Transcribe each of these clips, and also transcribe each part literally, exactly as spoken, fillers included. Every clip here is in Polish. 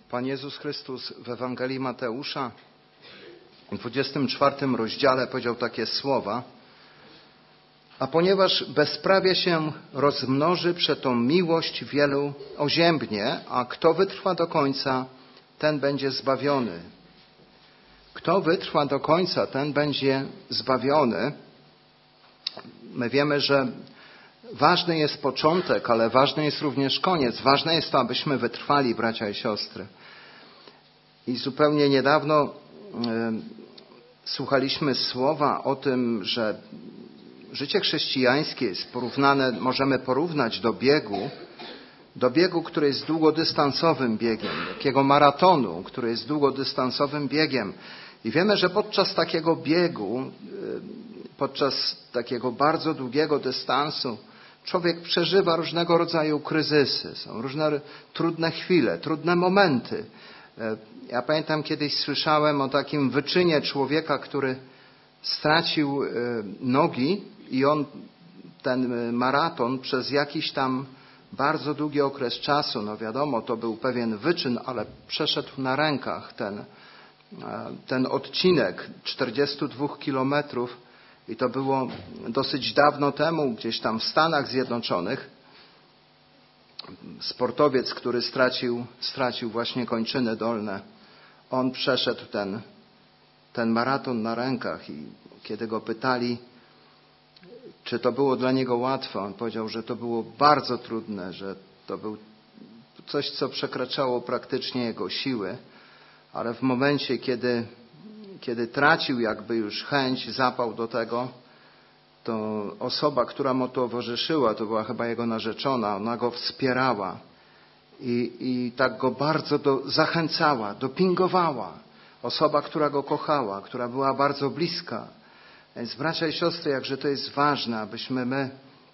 Pan Jezus Chrystus w Ewangelii Mateusza w dwudziestym czwartym rozdziale powiedział takie słowa: a ponieważ bezprawie się rozmnoży, przeto miłość wielu oziębnie, a kto wytrwa do końca, ten będzie zbawiony. Kto wytrwa do końca, ten będzie zbawiony. My wiemy, że ważny jest początek, ale ważny jest również koniec. Ważne jest to, abyśmy wytrwali, bracia i siostry. I zupełnie niedawno y, słuchaliśmy słowa o tym, że życie chrześcijańskie jest porównane, możemy porównać do biegu, do biegu, który jest długodystansowym biegiem, takiego maratonu, który jest długodystansowym biegiem. I wiemy, że podczas takiego biegu, podczas takiego bardzo długiego dystansu, człowiek przeżywa różnego rodzaju kryzysy, są różne trudne chwile, trudne momenty. Ja pamiętam, kiedyś słyszałem o takim wyczynie człowieka, który stracił nogi i on ten maraton przez jakiś tam bardzo długi okres czasu, no wiadomo, to był pewien wyczyn, ale przeszedł na rękach ten, ten odcinek czterdzieści dwa kilometrów i to było dosyć dawno temu, gdzieś tam w Stanach Zjednoczonych. Sportowiec, który stracił, stracił właśnie kończyny dolne, on przeszedł ten, ten maraton na rękach i kiedy go pytali, czy to było dla niego łatwe, on powiedział, że to było bardzo trudne, że to był coś, co przekraczało praktycznie jego siły, ale w momencie, kiedy, kiedy tracił jakby już chęć, zapał do tego, to osoba, która mu towarzyszyła, to była chyba jego narzeczona, ona go wspierała i, i tak go bardzo do, zachęcała, dopingowała. Osoba, która go kochała, która była bardzo bliska. Więc bracia i siostry, jakże to jest ważne, abyśmy my,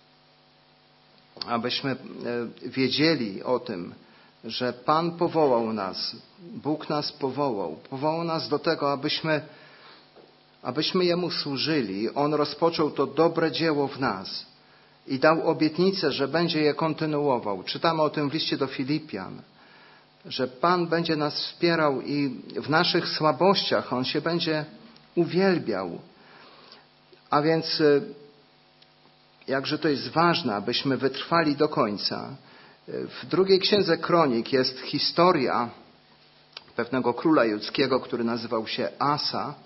abyśmy wiedzieli o tym, że Pan powołał nas, Bóg nas powołał, powołał nas do tego, abyśmy, abyśmy Jemu służyli. On rozpoczął to dobre dzieło w nas i dał obietnicę, że będzie je kontynuował. Czytamy o tym w liście do Filipian, że Pan będzie nas wspierał i w naszych słabościach On się będzie uwielbiał. A więc jakże to jest ważne, abyśmy wytrwali do końca. W drugiej księdze Kronik jest historia pewnego króla judzkiego, który nazywał się Asa.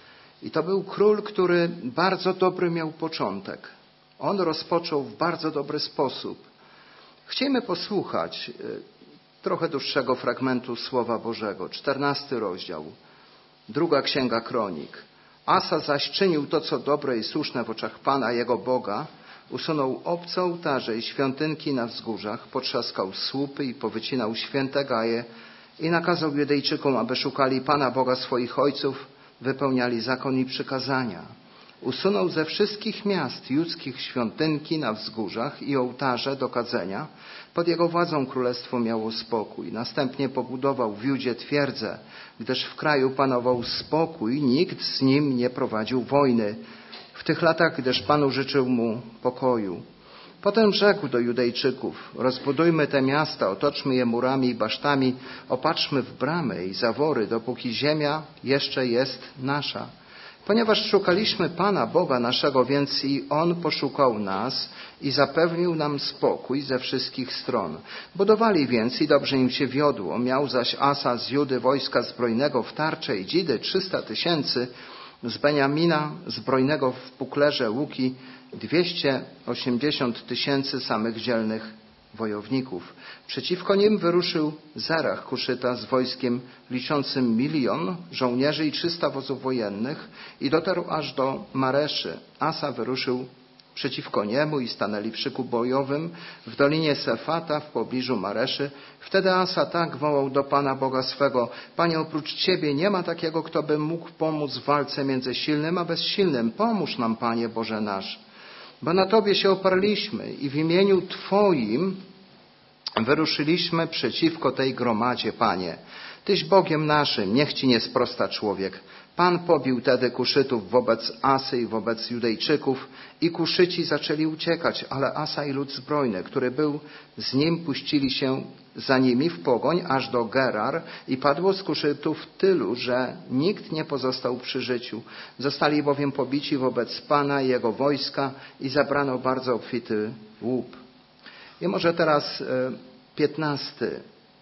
I to był król, który bardzo dobry miał początek. On rozpoczął w bardzo dobry sposób. Chcielibyśmy posłuchać trochę dłuższego fragmentu Słowa Bożego. czternasty rozdział, druga księga Kronik. Asa zaś czynił to, co dobre i słuszne w oczach Pana, jego Boga. Usunął obce ołtarze i świątynki na wzgórzach, potrzaskał słupy i powycinał święte gaje i nakazał Judejczykom, aby szukali Pana Boga swoich ojców, wypełniali zakon i przykazania. Usunął ze wszystkich miast judzkich świątynki na wzgórzach i ołtarze do kadzenia. Pod jego władzą królestwo miało spokój. Następnie pobudował w Judzie twierdzę, gdyż w kraju panował spokój, nikt z nim nie prowadził wojny. W tych latach, gdyż Panu życzył mu pokoju. Potem rzekł do Judejczyków: rozbudujmy te miasta, otoczmy je murami i basztami, opatrzmy w bramy i zawory, dopóki ziemia jeszcze jest nasza. Ponieważ szukaliśmy Pana Boga naszego, więc i On poszukał nas i zapewnił nam spokój ze wszystkich stron. Budowali więc i dobrze im się wiodło. Miał zaś Asa z Judy wojska zbrojnego w tarcze i dzidy trzysta tysięcy, z Beniamina zbrojnego w puklerze łuki dwieście osiemdziesiąt tysięcy samych dzielnych wojowników. Przeciwko nim wyruszył Zerach Huszyta z wojskiem liczącym milion żołnierzy i trzysta wozów wojennych i dotarł aż do Mareszy. Asa wyruszył przeciwko niemu i stanęli w szyku bojowym w dolinie Sefata w pobliżu Mareszy. Wtedy Asa tak wołał do Pana Boga swego: Panie, oprócz Ciebie nie ma takiego, kto by mógł pomóc w walce między silnym a bezsilnym. Pomóż nam, Panie Boże nasz, bo na Tobie się oparliśmy i w imieniu Twoim wyruszyliśmy przeciwko tej gromadzie, Panie. Tyś Bogiem naszym, niech ci nie sprosta człowiek. Pan pobił tedy Kuszytów wobec Asy i wobec Judejczyków i Kuszyci zaczęli uciekać, ale Asa i lud zbrojny, który był z nim, puścili się za nimi w pogoń aż do Gerar i padło z Kuszytów tylu, że nikt nie pozostał przy życiu. Zostali bowiem pobici wobec Pana i jego wojska i zabrano bardzo obfity łup. I może teraz piętnasty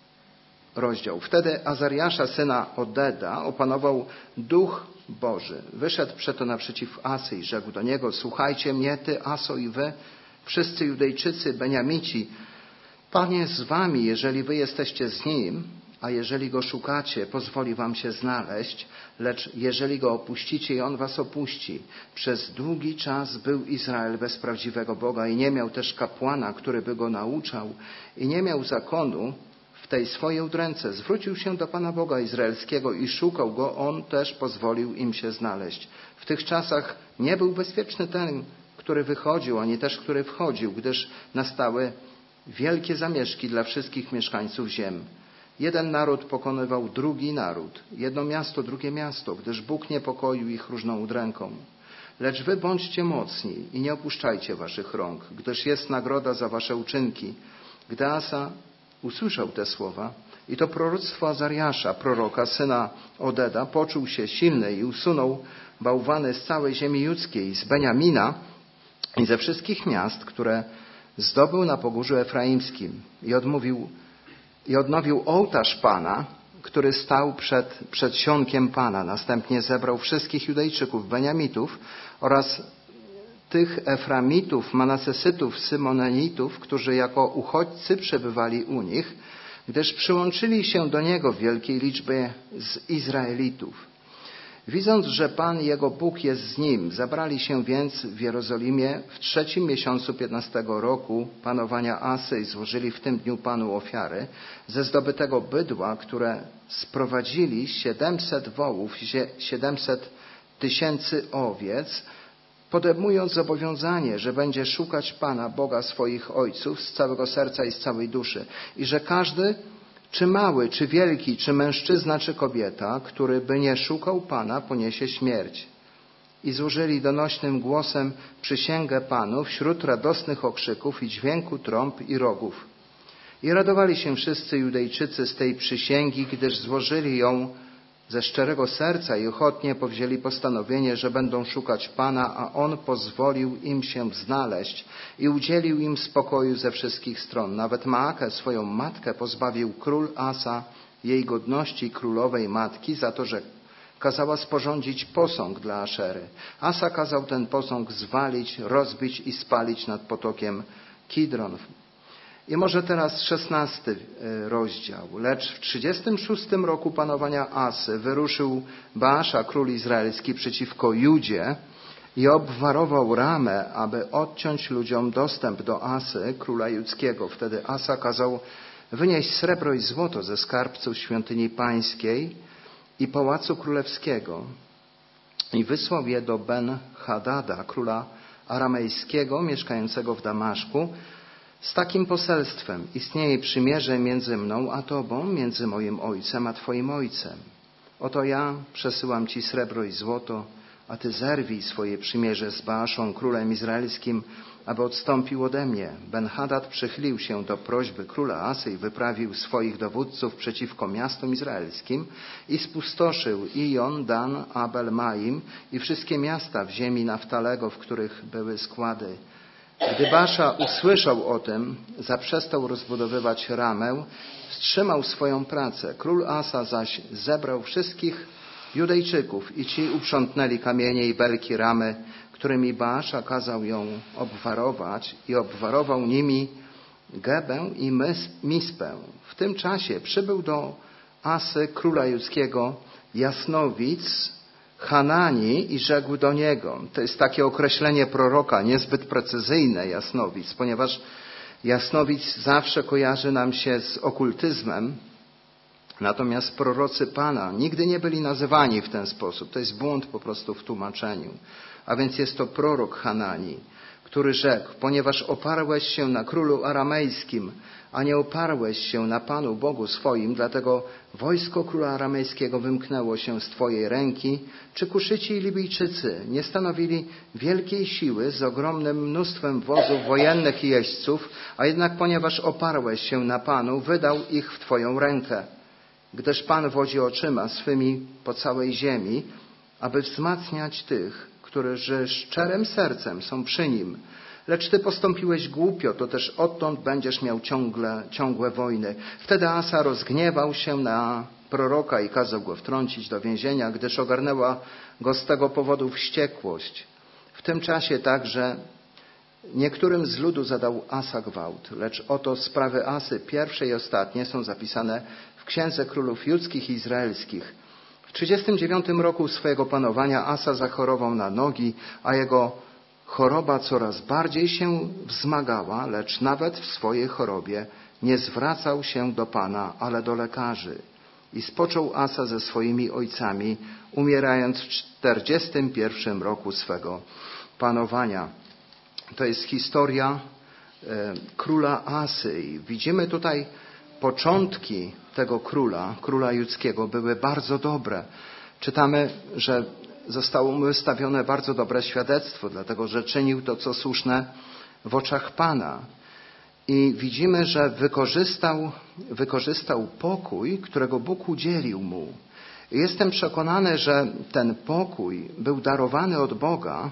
rozdział. Wtedy Azariasza, syna Odeda, opanował duch Boży. Wyszedł przeto naprzeciw Asy i rzekł do niego: słuchajcie mnie, ty, Aso, i wy, wszyscy Judejczycy, Beniamici. Pan jest z wami, jeżeli wy jesteście z nim, a jeżeli go szukacie, pozwoli wam się znaleźć, lecz jeżeli go opuścicie i on was opuści. Przez długi czas był Izrael bez prawdziwego Boga i nie miał też kapłana, który by go nauczał, i nie miał zakonu w tej swojej udręce. Zwrócił się do Pana Boga Izraelskiego i szukał go, on też pozwolił im się znaleźć. W tych czasach nie był bezpieczny ten, który wychodził, ani też który wchodził, gdyż nastały wielkie zamieszki dla wszystkich mieszkańców ziem. Jeden naród pokonywał drugi naród, jedno miasto, drugie miasto, gdyż Bóg niepokoił ich różną udręką. Lecz wy bądźcie mocni i nie opuszczajcie waszych rąk, gdyż jest nagroda za wasze uczynki. Gdy Asa usłyszał te słowa, i to proroctwo Azariasza, proroka, syna Odeda, poczuł się silny i usunął bałwany z całej ziemi judzkiej, z Beniamina i ze wszystkich miast, które zdobył na pogórzu efraimskim, i odmówił i odnowił ołtarz Pana, który stał przed przedsionkiem Pana. Następnie zebrał wszystkich Judejczyków, Beniamitów oraz tych Eframitów, Manasesytów, Symonenitów, którzy jako uchodźcy przebywali u nich, gdyż przyłączyli się do niego w wielkiej liczbie z Izraelitów. Widząc, że Pan, jego Bóg, jest z nim, zabrali się więc w Jerozolimie w trzecim miesiącu piętnastego roku panowania Asy i złożyli w tym dniu Panu ofiary ze zdobytego bydła, które sprowadzili siedemset wołów, siedemset tysięcy owiec, podejmując zobowiązanie, że będzie szukać Pana, Boga swoich ojców z całego serca i z całej duszy i że każdy, czy mały, czy wielki, czy mężczyzna, czy kobieta, który by nie szukał Pana, poniesie śmierć. I złożyli donośnym głosem przysięgę Panu wśród radosnych okrzyków i dźwięku trąb i rogów. I radowali się wszyscy Judejczycy z tej przysięgi, gdyż złożyli ją ze szczerego serca i ochotnie powzięli postanowienie, że będą szukać Pana, a On pozwolił im się znaleźć i udzielił im spokoju ze wszystkich stron. Nawet Maakę, swoją matkę, pozbawił król Asa jej godności królowej matki za to, że kazała sporządzić posąg dla Aszery. Asa kazał ten posąg zwalić, rozbić i spalić nad potokiem Kidron. I może teraz szesnasty rozdział. Lecz w trzydziestym szóstym roku panowania Asy wyruszył Baasza, król izraelski, przeciwko Judzie i obwarował Ramę, aby odciąć ludziom dostęp do Asy, króla judzkiego. Wtedy Asa kazał wynieść srebro i złoto ze skarbców świątyni pańskiej i pałacu królewskiego i wysłał je do Ben-Hadada, króla aramejskiego, mieszkającego w Damaszku, z takim poselstwem: istnieje przymierze między mną a tobą, między moim ojcem a twoim ojcem. Oto ja przesyłam ci srebro i złoto, a ty zerwij swoje przymierze z Baaszą, królem izraelskim, aby odstąpił ode mnie. Ben-Hadad przychylił się do prośby króla Asy i wyprawił swoich dowódców przeciwko miastom izraelskim i spustoszył Ijon, Dan, Abel, Maim i wszystkie miasta w ziemi Naftalego, w których były składy. Gdy Baasza usłyszał o tym, zaprzestał rozbudowywać Ramę, wstrzymał swoją pracę. Król Asa zaś zebrał wszystkich Judejczyków i ci uprzątnęli kamienie i belki Ramy, którymi Baasza kazał ją obwarować, i obwarował nimi Gebę i Mispę. W tym czasie przybył do Asy, króla judzkiego, jasnowic Hanani i rzekł do niego. To jest takie określenie proroka, niezbyt precyzyjne, jasnowic, ponieważ jasnowic zawsze kojarzy nam się z okultyzmem, natomiast prorocy Pana nigdy nie byli nazywani w ten sposób. To jest błąd po prostu w tłumaczeniu. A więc jest to prorok Hanani, który rzekł: ponieważ oparłeś się na królu aramejskim, a nie oparłeś się na Panu Bogu swoim, dlatego wojsko króla aramejskiego wymknęło się z twojej ręki. Czy Kuszyci i Libijczycy nie stanowili wielkiej siły z ogromnym mnóstwem wozów wojennych i jeźdźców, a jednak ponieważ oparłeś się na Panu, wydał ich w twoją rękę. Gdyż Pan wodzi oczyma swymi po całej ziemi, aby wzmacniać tych, którzy szczerym sercem są przy Nim. Lecz Ty postąpiłeś głupio, to też odtąd będziesz miał ciągle, ciągłe wojny. Wtedy Asa rozgniewał się na proroka i kazał go wtrącić do więzienia, gdyż ogarnęła go z tego powodu wściekłość. W tym czasie także niektórym z ludu zadał Asa gwałt, lecz oto sprawy Asy, pierwsze i ostatnie, są zapisane w Księdze Królów Judzkich i Izraelskich. W trzydziestym dziewiątym roku swojego panowania Asa zachorował na nogi, a jego choroba coraz bardziej się wzmagała, lecz nawet w swojej chorobie nie zwracał się do Pana, ale do lekarzy. I spoczął Asa ze swoimi ojcami, umierając w czterdziestym pierwszym roku swego panowania. To jest historia e, króla Asy. I widzimy tutaj początki tego króla, króla judzkiego, były bardzo dobre. Czytamy, że zostało mu wystawione bardzo dobre świadectwo, dlatego że czynił to, co słuszne w oczach Pana. I widzimy, że wykorzystał, wykorzystał pokój, którego Bóg udzielił mu. I jestem przekonany, że ten pokój był darowany od Boga.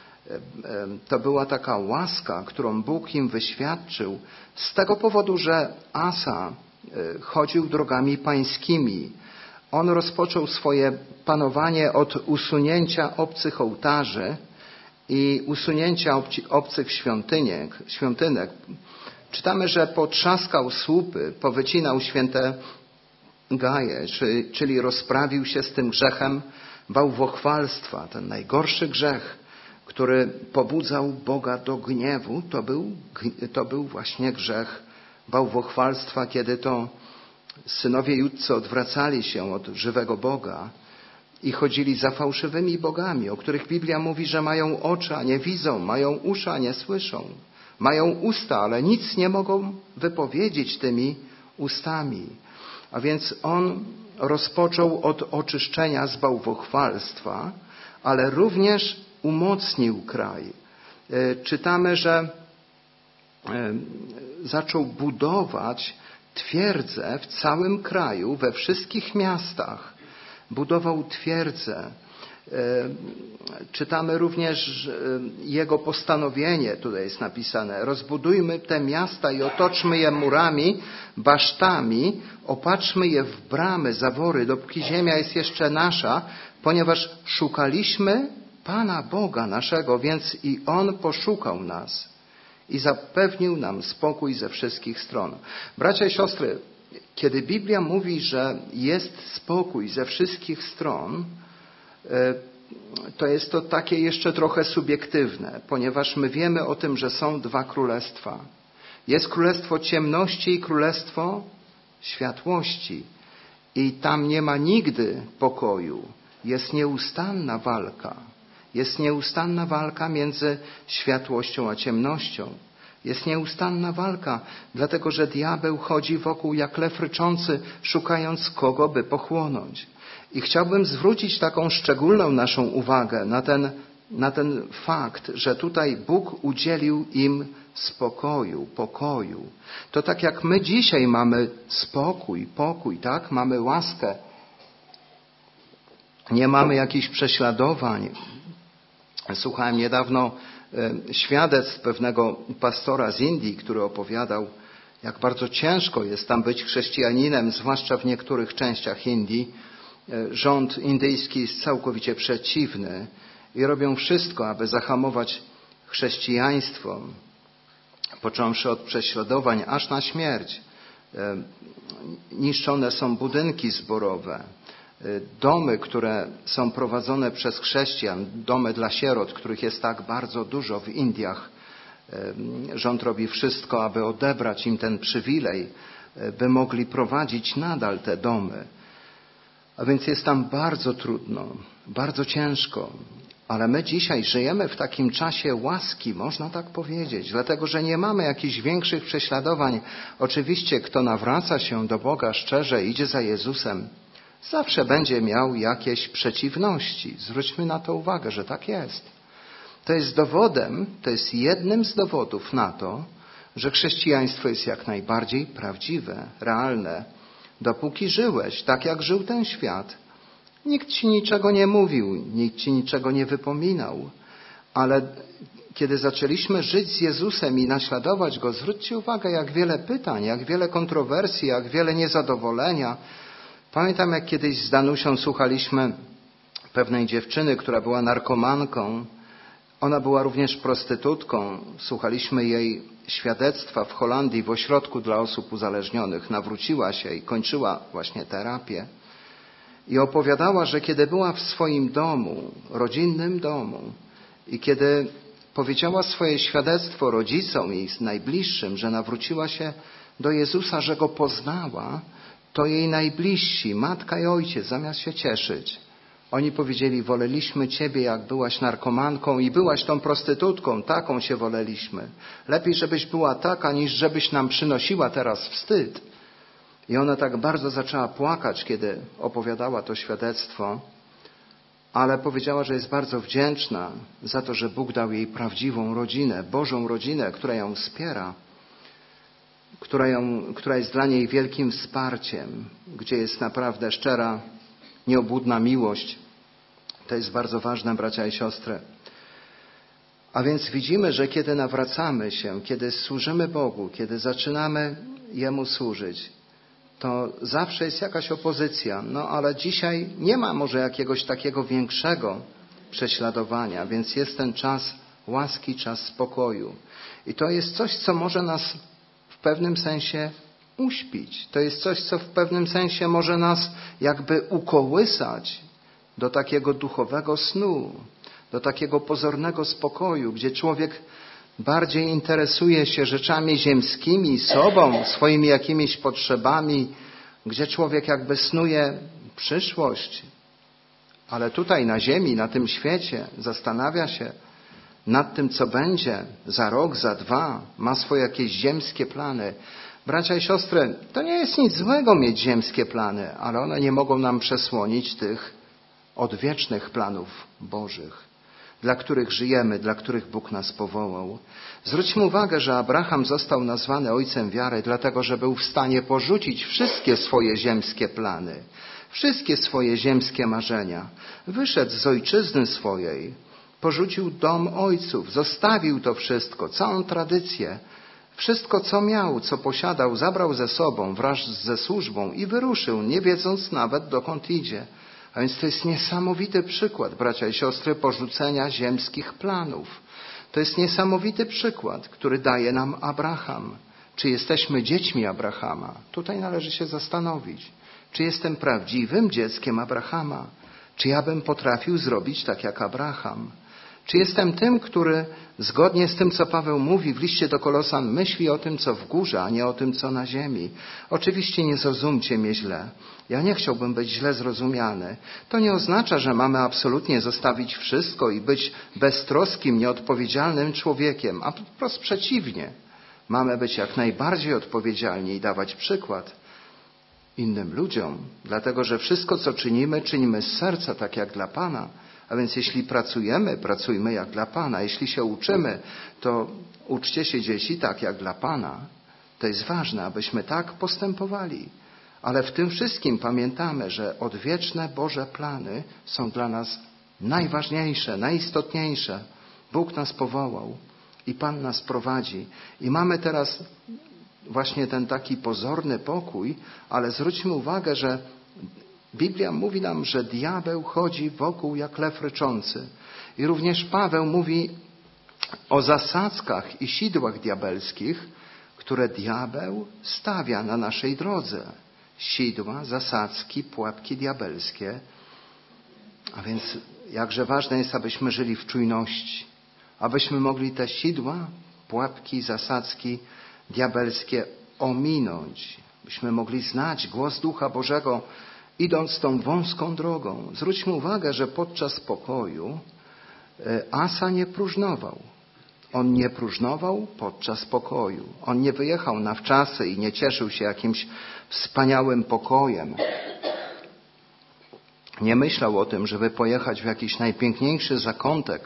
To była taka łaska, którą Bóg im wyświadczył z tego powodu, że Asa chodził drogami pańskimi. On rozpoczął swoje panowanie od usunięcia obcych ołtarzy i usunięcia obcych świątyniek, świątynek. Czytamy, że potrzaskał słupy, powycinał święte gaje, czyli rozprawił się z tym grzechem bałwochwalstwa. Ten najgorszy grzech, który pobudzał Boga do gniewu, to był, to był właśnie grzech bałwochwalstwa, kiedy to synowie judcy odwracali się od żywego Boga i chodzili za fałszywymi bogami, o których Biblia mówi, że mają oczy, a nie widzą, mają uszy, a nie słyszą. Mają usta, ale nic nie mogą wypowiedzieć tymi ustami. A więc on rozpoczął od oczyszczenia z bałwochwalstwa, ale również umocnił kraj. Czytamy, że zaczął budować twierdzę w całym kraju, we wszystkich miastach. Budował twierdzę. Czytamy również jego postanowienie, tutaj jest napisane: rozbudujmy te miasta i otoczmy je murami, basztami, opatrzmy je w bramy, zawory, dopóki ziemia jest jeszcze nasza, ponieważ szukaliśmy Pana Boga naszego, więc i On poszukał nas i zapewnił nam spokój ze wszystkich stron. Bracia i siostry, kiedy Biblia mówi, że jest spokój ze wszystkich stron, to jest to takie jeszcze trochę subiektywne, ponieważ my wiemy o tym, że są dwa królestwa. Jest królestwo ciemności i królestwo światłości. I tam nie ma nigdy pokoju. Jest nieustanna walka. Jest nieustanna walka między światłością a ciemnością. Jest nieustanna walka, dlatego że diabeł chodzi wokół jak lew ryczący, szukając kogo by pochłonąć. I chciałbym zwrócić taką szczególną naszą uwagę na ten, na ten fakt, że tutaj Bóg udzielił im spokoju, pokoju. To tak jak my dzisiaj mamy spokój, pokój, tak? Mamy łaskę. Nie mamy jakichś prześladowań. Słuchałem niedawno świadectw pewnego pastora z Indii, który opowiadał, jak bardzo ciężko jest tam być chrześcijaninem, zwłaszcza w niektórych częściach Indii. Rząd indyjski jest całkowicie przeciwny i robią wszystko, aby zahamować chrześcijaństwo, począwszy od prześladowań aż na śmierć. Niszczone są budynki zborowe, domy, które są prowadzone przez chrześcijan, domy dla sierot, których jest tak bardzo dużo w Indiach. Rząd robi wszystko, aby odebrać im ten przywilej, by mogli prowadzić nadal te domy. A więc jest tam bardzo trudno, bardzo ciężko. Ale my dzisiaj żyjemy w takim czasie łaski, można tak powiedzieć, dlatego że nie mamy jakichś większych prześladowań. Oczywiście, kto nawraca się do Boga szczerze, idzie za Jezusem, zawsze będzie miał jakieś przeciwności. Zwróćmy na to uwagę, że tak jest. To jest dowodem, to jest jednym z dowodów na to, że chrześcijaństwo jest jak najbardziej prawdziwe, realne. Dopóki żyłeś tak, jak żył ten świat, nikt ci niczego nie mówił, nikt ci niczego nie wypominał, ale kiedy zaczęliśmy żyć z Jezusem i naśladować Go, zwróćcie uwagę, jak wiele pytań, jak wiele kontrowersji, jak wiele niezadowolenia. Pamiętam, jak kiedyś z Danusią słuchaliśmy pewnej dziewczyny, która była narkomanką. Ona była również prostytutką. Słuchaliśmy jej świadectwa w Holandii w ośrodku dla osób uzależnionych. Nawróciła się i kończyła właśnie terapię. I opowiadała, że kiedy była w swoim domu, rodzinnym domu i kiedy powiedziała swoje świadectwo rodzicom i najbliższym, że nawróciła się do Jezusa, że Go poznała, to jej najbliżsi, matka i ojciec, zamiast się cieszyć, oni powiedzieli: woleliśmy Ciebie, jak byłaś narkomanką i byłaś tą prostytutką, taką się woleliśmy. Lepiej, żebyś była taka, niż żebyś nam przynosiła teraz wstyd. I ona tak bardzo zaczęła płakać, kiedy opowiadała to świadectwo, ale powiedziała, że jest bardzo wdzięczna za to, że Bóg dał jej prawdziwą rodzinę, Bożą rodzinę, która ją wspiera, która, ją, która jest dla niej wielkim wsparciem, gdzie jest naprawdę szczera, nieobłudna miłość. To jest bardzo ważne, bracia i siostry. A więc widzimy, że kiedy nawracamy się, kiedy służymy Bogu, kiedy zaczynamy Jemu służyć, to zawsze jest jakaś opozycja. No ale dzisiaj nie ma może jakiegoś takiego większego prześladowania, więc jest ten czas łaski, czas spokoju. I to jest coś, co może nas w pewnym sensie uśpić. To jest coś, co w pewnym sensie może nas jakby ukołysać do takiego duchowego snu, do takiego pozornego spokoju, gdzie człowiek bardziej interesuje się rzeczami ziemskimi, sobą, swoimi jakimiś potrzebami, gdzie człowiek jakby snuje przyszłość. Ale tutaj na ziemi, na tym świecie zastanawia się nad tym, co będzie za rok, za dwa, ma swoje jakieś ziemskie plany. Bracia i siostry, to nie jest nic złego mieć ziemskie plany, ale one nie mogą nam przesłonić tych odwiecznych planów Bożych, dla których żyjemy, dla których Bóg nas powołał. Zwróćmy uwagę, że Abraham został nazwany ojcem wiary, dlatego że był w stanie porzucić wszystkie swoje ziemskie plany, wszystkie swoje ziemskie marzenia. Wyszedł z ojczyzny swojej, porzucił dom ojców, zostawił to wszystko, całą tradycję, wszystko, co miał, co posiadał, zabrał ze sobą wraz ze służbą i wyruszył, nie wiedząc nawet, dokąd idzie. A więc to jest niesamowity przykład, bracia i siostry, porzucenia ziemskich planów. To jest niesamowity przykład, który daje nam Abraham. Czy jesteśmy dziećmi Abrahama? Tutaj należy się zastanowić. Czy jestem prawdziwym dzieckiem Abrahama? Czy ja bym potrafił zrobić tak jak Abraham? Czy jestem tym, który zgodnie z tym, co Paweł mówi w liście do Kolosan, myśli o tym, co w górze, a nie o tym, co na ziemi? Oczywiście nie zrozumcie mnie źle. Ja nie chciałbym być źle zrozumiany. To nie oznacza, że mamy absolutnie zostawić wszystko i być beztroskim, nieodpowiedzialnym człowiekiem, a wprost przeciwnie. Mamy być jak najbardziej odpowiedzialni i dawać przykład innym ludziom, dlatego że wszystko, co czynimy, czynimy z serca, tak jak dla Pana. A więc jeśli pracujemy, pracujmy jak dla Pana. Jeśli się uczymy, to uczcie się dzieci tak jak dla Pana. To jest ważne, abyśmy tak postępowali. Ale w tym wszystkim pamiętamy, że odwieczne Boże plany są dla nas najważniejsze, najistotniejsze. Bóg nas powołał i Pan nas prowadzi. I mamy teraz właśnie ten taki pozorny pokój, ale zwróćmy uwagę, że Biblia mówi nam, że diabeł chodzi wokół jak lew ryczący. I również Paweł mówi o zasadzkach i sidłach diabelskich, które diabeł stawia na naszej drodze. Sidła, zasadzki, pułapki diabelskie. A więc jakże ważne jest, abyśmy żyli w czujności. Abyśmy mogli te sidła, pułapki, zasadzki diabelskie ominąć. Byśmy mogli znać głos Ducha Bożego, idąc tą wąską drogą. Zwróćmy uwagę, że podczas pokoju Asa nie próżnował. On nie próżnował podczas pokoju. On nie wyjechał na wczasy i nie cieszył się jakimś wspaniałym pokojem. Nie myślał o tym, żeby pojechać w jakiś najpiękniejszy zakątek,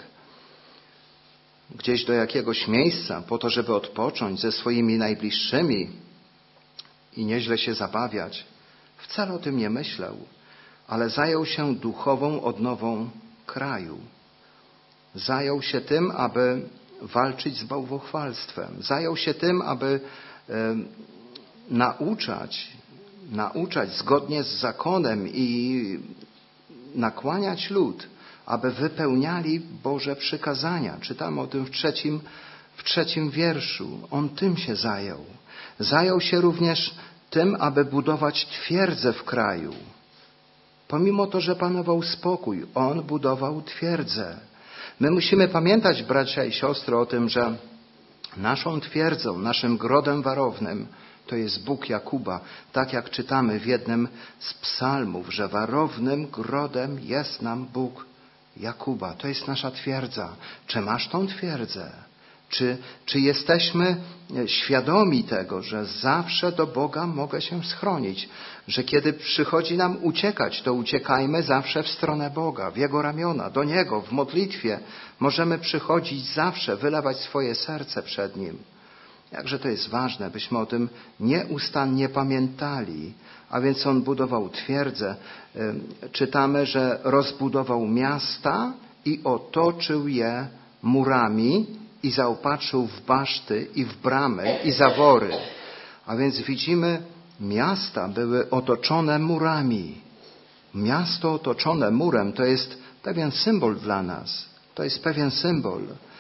gdzieś do jakiegoś miejsca, po to, żeby odpocząć ze swoimi najbliższymi i nieźle się zabawiać. Wcale o tym nie myślał, ale zajął się duchową odnową kraju. Zajął się tym, aby walczyć z bałwochwalstwem. Zajął się tym, aby e, nauczać, nauczać zgodnie z zakonem i nakłaniać lud, aby wypełniali Boże przykazania. Czytamy o tym w trzecim, w trzecim wierszu. On tym się zajął. Zajął się również tym, aby budować twierdzę w kraju. Pomimo to, że panował spokój, on budował twierdzę. My musimy pamiętać, bracia i siostry, o tym, że naszą twierdzą, naszym grodem warownym to jest Bóg Jakuba. Tak jak czytamy w jednym z psalmów, że warownym grodem jest nam Bóg Jakuba. To jest nasza twierdza. Czy masz tą twierdzę? Czy, czy jesteśmy świadomi tego, że zawsze do Boga mogę się schronić? Że kiedy przychodzi nam uciekać, to uciekajmy zawsze w stronę Boga, w Jego ramiona, do Niego, w modlitwie. Możemy przychodzić zawsze, wylewać swoje serce przed Nim. Jakże to jest ważne, byśmy o tym nieustannie pamiętali. A więc On budował twierdzę. Czytamy, że rozbudował miasta i otoczył je murami i zaopatrzył w baszty i w bramy i zawory. A więc widzimy, miasta były otoczone murami. Miasto otoczone murem to jest pewien symbol dla nas. To jest pewien symbol.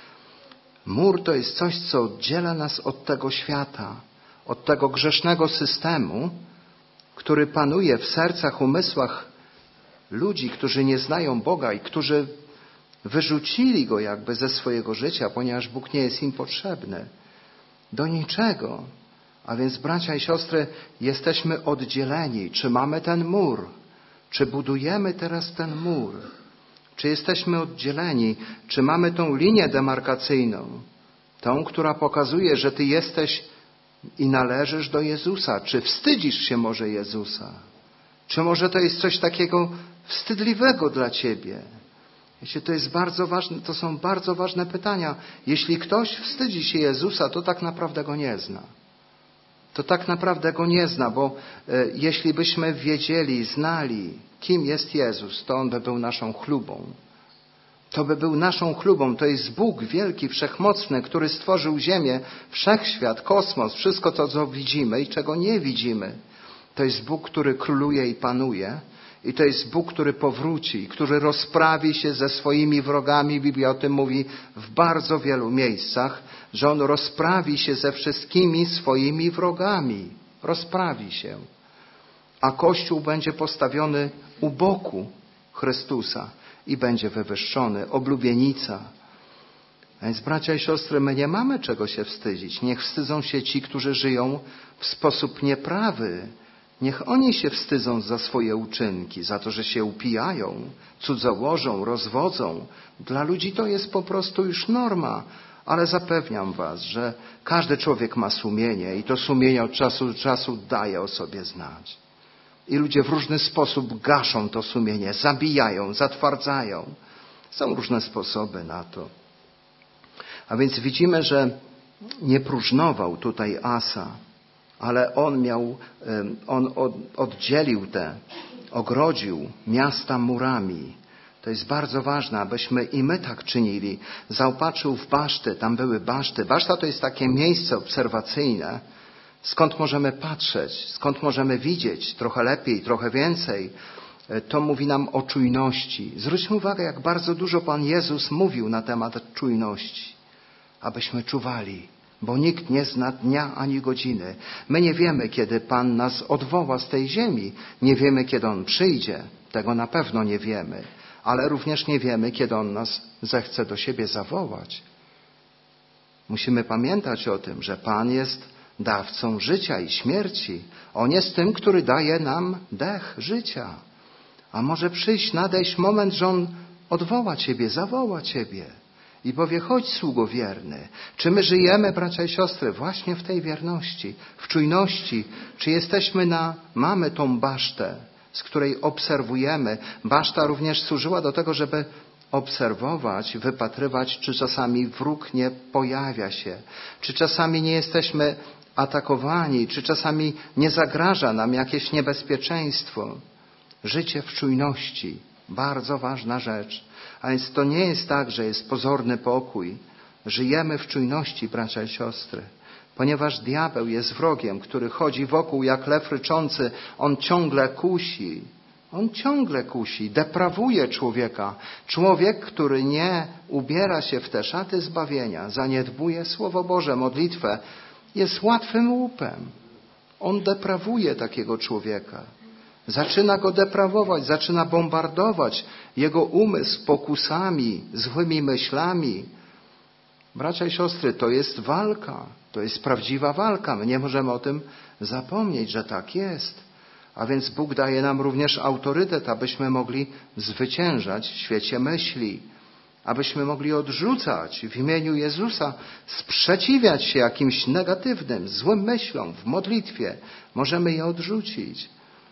Mur to jest coś, co oddziela nas od tego świata, od tego grzesznego systemu, który panuje w sercach, umysłach ludzi, którzy nie znają Boga i którzy wyrzucili Go jakby ze swojego życia, ponieważ Bóg nie jest im potrzebny. Do niczego. A więc, bracia i siostry, jesteśmy oddzieleni. Czy mamy ten mur? Czy budujemy teraz ten mur? Czy jesteśmy oddzieleni? Czy mamy tą linię demarkacyjną? Tą, która pokazuje, że Ty jesteś i należysz do Jezusa. Czy wstydzisz się może Jezusa? Czy może to jest coś takiego wstydliwego dla Ciebie? Jeśli to jest bardzo ważne, to są bardzo ważne pytania. Jeśli ktoś wstydzi się Jezusa, to tak naprawdę Go nie zna. To tak naprawdę Go nie zna, bo e, jeśli byśmy wiedzieli, znali, kim jest Jezus, to On by był naszą chlubą. To by był naszą chlubą. To jest Bóg wielki, wszechmocny, który stworzył ziemię, wszechświat, kosmos, wszystko to, co widzimy i czego nie widzimy. To jest Bóg, który króluje i panuje. I to jest Bóg, który powróci, który rozprawi się ze swoimi wrogami. Biblia o tym mówi w bardzo wielu miejscach, że On rozprawi się ze wszystkimi swoimi wrogami. Rozprawi się. A Kościół będzie postawiony u boku Chrystusa i będzie wywyższony. Oblubienica. A więc, bracia i siostry, my nie mamy czego się wstydzić. Niech wstydzą się ci, którzy żyją w sposób nieprawy. Niech oni się wstydzą za swoje uczynki, za to, że się upijają, cudzołożą, rozwodzą. Dla ludzi to jest po prostu już norma. Ale zapewniam was, że każdy człowiek ma sumienie i to sumienie od czasu do czasu daje o sobie znać. I ludzie w różny sposób gaszą to sumienie, zabijają, zatwardzają. Są różne sposoby na to. A więc widzimy, że nie próżnował tutaj Asa, ale on miał, on oddzielił te, ogrodził miasta murami. To jest bardzo ważne, abyśmy i my tak czynili. Zaopatrzył w baszty, tam były baszty. Baszta to jest takie miejsce obserwacyjne, skąd możemy patrzeć, skąd możemy widzieć trochę lepiej, trochę więcej. To mówi nam o czujności. Zwróćmy uwagę, jak bardzo dużo Pan Jezus mówił na temat czujności. Abyśmy czuwali, bo nikt nie zna dnia ani godziny. My nie wiemy, kiedy Pan nas odwoła z tej ziemi. Nie wiemy, kiedy On przyjdzie. Tego na pewno nie wiemy. Ale również nie wiemy, kiedy On nas zechce do siebie zawołać. Musimy pamiętać o tym, że Pan jest dawcą życia i śmierci. On jest tym, który daje nam dech życia. A może przyjść, nadejść moment, że On odwoła Ciebie, zawoła Ciebie i powie: chodź, sługo wierny. Czy my żyjemy, bracia i siostry, właśnie w tej wierności, w czujności? Czy jesteśmy na, mamy tą basztę, z której obserwujemy? Baszta również służyła do tego, żeby obserwować, wypatrywać, czy czasami wróg nie pojawia się, czy czasami nie jesteśmy atakowani, czy czasami nie zagraża nam jakieś niebezpieczeństwo. Życie w czujności, bardzo ważna rzecz. A więc to nie jest tak, że jest pozorny pokój. Żyjemy w czujności, bracia i siostry, ponieważ diabeł jest wrogiem, który chodzi wokół jak lew ryczący. On ciągle kusi. On ciągle kusi, deprawuje człowieka. Człowiek, który nie ubiera się w te szaty zbawienia, zaniedbuje Słowo Boże, modlitwę, jest łatwym łupem. On deprawuje takiego człowieka. Zaczyna go deprawować, zaczyna bombardować jego umysł pokusami, złymi myślami. Bracia i siostry, to jest walka. To jest prawdziwa walka. My nie możemy o tym zapomnieć, że tak jest. A więc Bóg daje nam również autorytet, abyśmy mogli zwyciężać w świecie myśli. Abyśmy mogli odrzucać w imieniu Jezusa, sprzeciwiać się jakimś negatywnym, złym myślom w modlitwie. Możemy je odrzucić.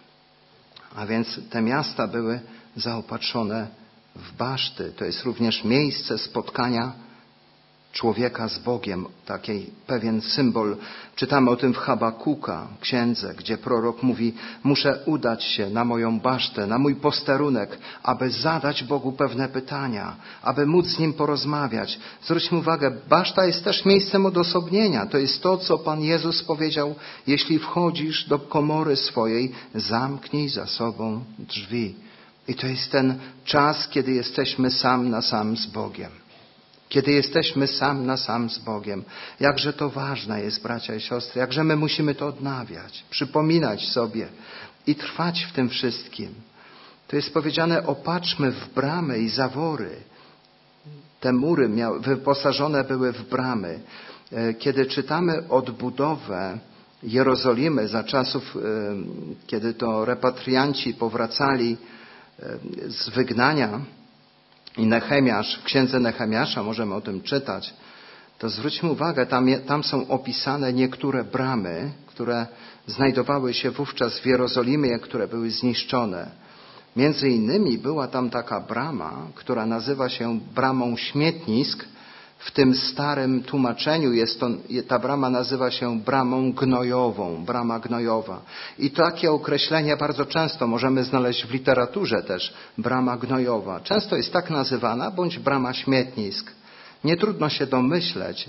A więc te miasta były zaopatrzone w baszty. To jest również miejsce spotkania człowieka z Bogiem. Taki pewien symbol. Czytamy o tym w Habakuka, księdze, gdzie prorok mówi: muszę udać się na moją basztę, na mój posterunek, aby zadać Bogu pewne pytania, aby móc z Nim porozmawiać. Zwróćmy uwagę, baszta jest też miejscem odosobnienia. To jest to, co Pan Jezus powiedział: jeśli wchodzisz do komory swojej, zamknij za sobą drzwi. I to jest ten czas, kiedy jesteśmy sam na sam z Bogiem. Kiedy jesteśmy sam na sam z Bogiem. Jakże to ważne jest, bracia i siostry, jakże my musimy to odnawiać, przypominać sobie i trwać w tym wszystkim. To jest powiedziane: opatrzmy w bramy i zawory. Te mury miały, wyposażone były w bramy. Kiedy czytamy odbudowę Jerozolimy za czasów, kiedy to repatrianci powracali z wygnania, i Nehemiasz, w księdze Nehemiasza możemy o tym czytać, to zwróćmy uwagę, tam, tam są opisane niektóre bramy, które znajdowały się wówczas w Jerozolimie, które były zniszczone. Między innymi była tam taka brama, która nazywa się bramą śmietnisk. W tym starym tłumaczeniu jest to, ta brama nazywa się bramą gnojową, brama gnojowa. I takie określenie bardzo często możemy znaleźć w literaturze też, brama gnojowa. Często jest tak nazywana, bądź brama śmietnisk. Nie trudno się domyśleć,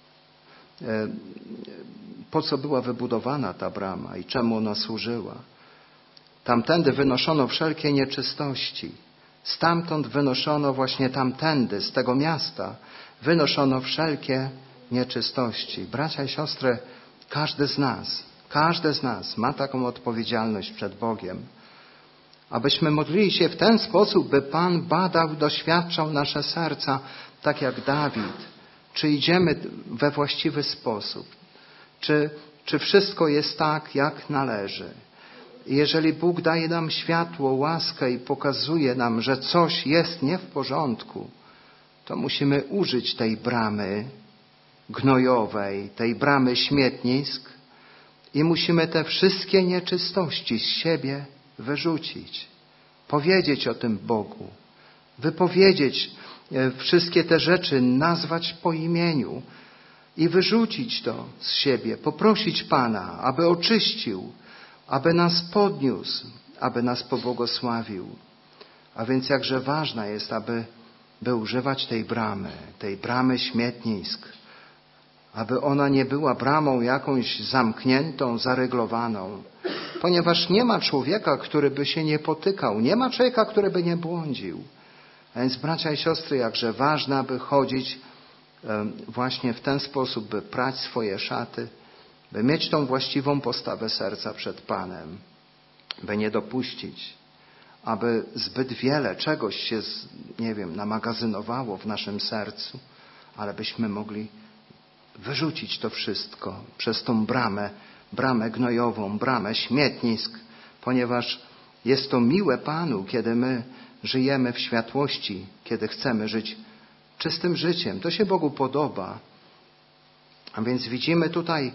po co była wybudowana ta brama i czemu ona służyła. Tamtędy wynoszono wszelkie nieczystości. Stamtąd wynoszono właśnie tamtędy, z tego miasta, wynoszono wszelkie nieczystości. Bracia i siostry, każdy z nas, każdy z nas ma taką odpowiedzialność przed Bogiem, abyśmy modlili się w ten sposób, by Pan badał, doświadczał nasze serca, tak jak Dawid. Czy idziemy we właściwy sposób? Czy, czy wszystko jest tak, jak należy? I jeżeli Bóg daje nam światło, łaskę i pokazuje nam, że coś jest nie w porządku, to musimy użyć tej bramy gnojowej, tej bramy śmietnisk i musimy te wszystkie nieczystości z siebie wyrzucić. Powiedzieć o tym Bogu, wypowiedzieć wszystkie te rzeczy, nazwać po imieniu i wyrzucić to z siebie, poprosić Pana, aby oczyścił, aby nas podniósł, aby nas pobłogosławił. A więc jakże ważne jest, aby by używać tej bramy, tej bramy śmietnisk, aby ona nie była bramą jakąś zamkniętą, zaryglowaną, ponieważ nie ma człowieka, który by się nie potykał, nie ma człowieka, który by nie błądził. A więc, bracia i siostry, jakże ważne, aby chodzić właśnie w ten sposób, by prać swoje szaty, by mieć tą właściwą postawę serca przed Panem, by nie dopuścić, aby zbyt wiele czegoś się, nie wiem, namagazynowało w naszym sercu, ale byśmy mogli wyrzucić to wszystko przez tą bramę, bramę gnojową, bramę śmietnisk, ponieważ Jest to miłe Panu, kiedy my żyjemy w światłości, kiedy chcemy żyć czystym życiem. To się Bogu podoba. A więc widzimy tutaj,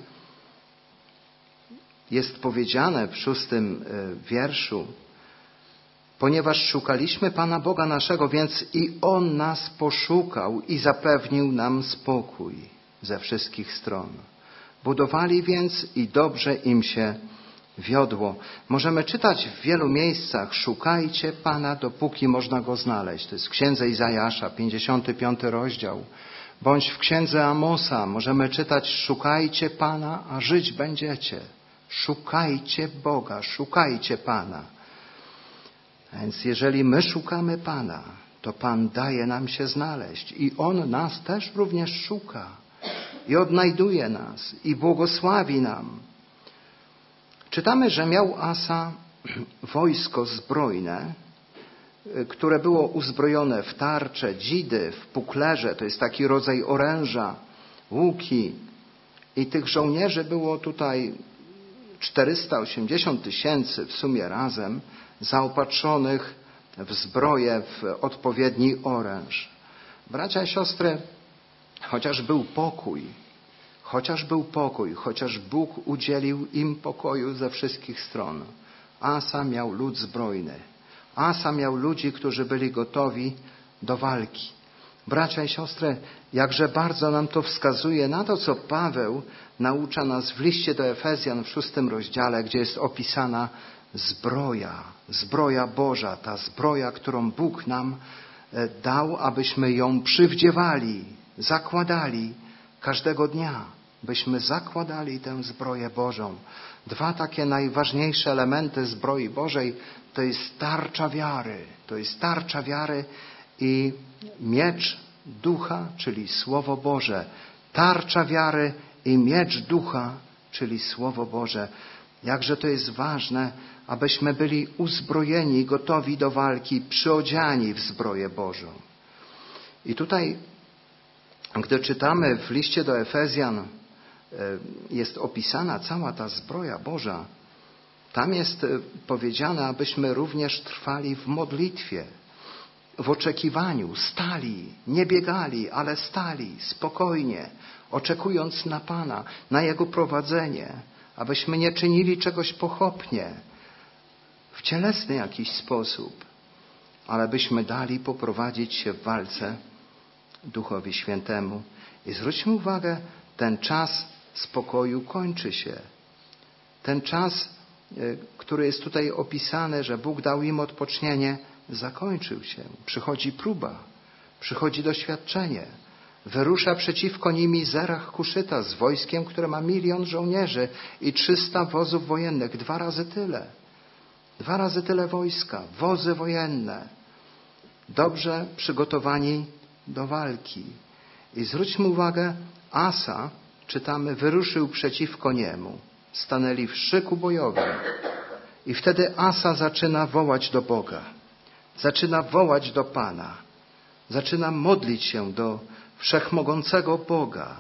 jest powiedziane w szóstym wierszu, ponieważ szukaliśmy Pana Boga naszego, więc i On nas poszukał i zapewnił nam spokój ze wszystkich stron. Budowali więc i dobrze im się wiodło. Możemy czytać w wielu miejscach: szukajcie Pana, dopóki można Go znaleźć. To jest w Księdze Izajasza, pięćdziesiąty piąty rozdział. Bądź w Księdze Amosa możemy czytać: szukajcie Pana, a żyć będziecie. Szukajcie Boga, szukajcie Pana. A więc jeżeli my szukamy Pana, to Pan daje nam się znaleźć i On nas też również szuka i odnajduje nas i błogosławi nam. Czytamy, że miał Asa wojsko zbrojne, które było uzbrojone w tarcze, dzidy, w puklerze, to jest taki rodzaj oręża, łuki. I tych żołnierzy było tutaj czterysta osiemdziesiąt tysięcy w sumie razem, zaopatrzonych w zbroję, w odpowiedni oręż. Bracia i siostry, chociaż był pokój, chociaż był pokój, chociaż Bóg udzielił im pokoju ze wszystkich stron, Asa miał lud zbrojny. Asa miał ludzi, którzy byli gotowi do walki. Bracia i siostry, jakże bardzo nam to wskazuje na to, co Paweł naucza nas w liście do Efezjan w szóstym rozdziale, gdzie jest opisana zbroja, zbroja Boża, ta zbroja, którą Bóg nam dał, abyśmy ją przywdziewali, zakładali każdego dnia, byśmy zakładali tę zbroję Bożą. Dwa takie najważniejsze elementy zbroi Bożej to jest tarcza wiary, to jest tarcza wiary i miecz ducha, czyli Słowo Boże. Tarcza wiary i miecz ducha, czyli Słowo Boże. Jakże to jest ważne, abyśmy byli uzbrojeni, gotowi do walki, przyodziani w zbroję Bożą. I tutaj, gdy czytamy w liście do Efezjan, jest opisana cała ta zbroja Boża. Tam jest powiedziane, abyśmy również trwali w modlitwie, w oczekiwaniu, stali, nie biegali, ale stali spokojnie, oczekując na Pana, na Jego prowadzenie, abyśmy nie czynili czegoś pochopnie, w cielesny jakiś sposób, ale byśmy dali poprowadzić się w walce Duchowi Świętemu. I zwróćmy uwagę, ten czas spokoju kończy się. Ten czas, który jest tutaj opisany, że Bóg dał im odpocznienie, zakończył się. Przychodzi próba, przychodzi doświadczenie. Wyrusza przeciwko nimi Zerach Kuszyta z wojskiem, które ma milion żołnierzy i trzysta wozów wojennych. Dwa razy tyle. Dwa razy tyle wojska. Wozy wojenne. Dobrze przygotowani do walki. I zwróćmy uwagę, Asa, czytamy, wyruszył przeciwko niemu. Stanęli w szyku bojowym. I wtedy Asa zaczyna wołać do Boga. Zaczyna wołać do Pana. Zaczyna modlić się do wszechmogącego Boga.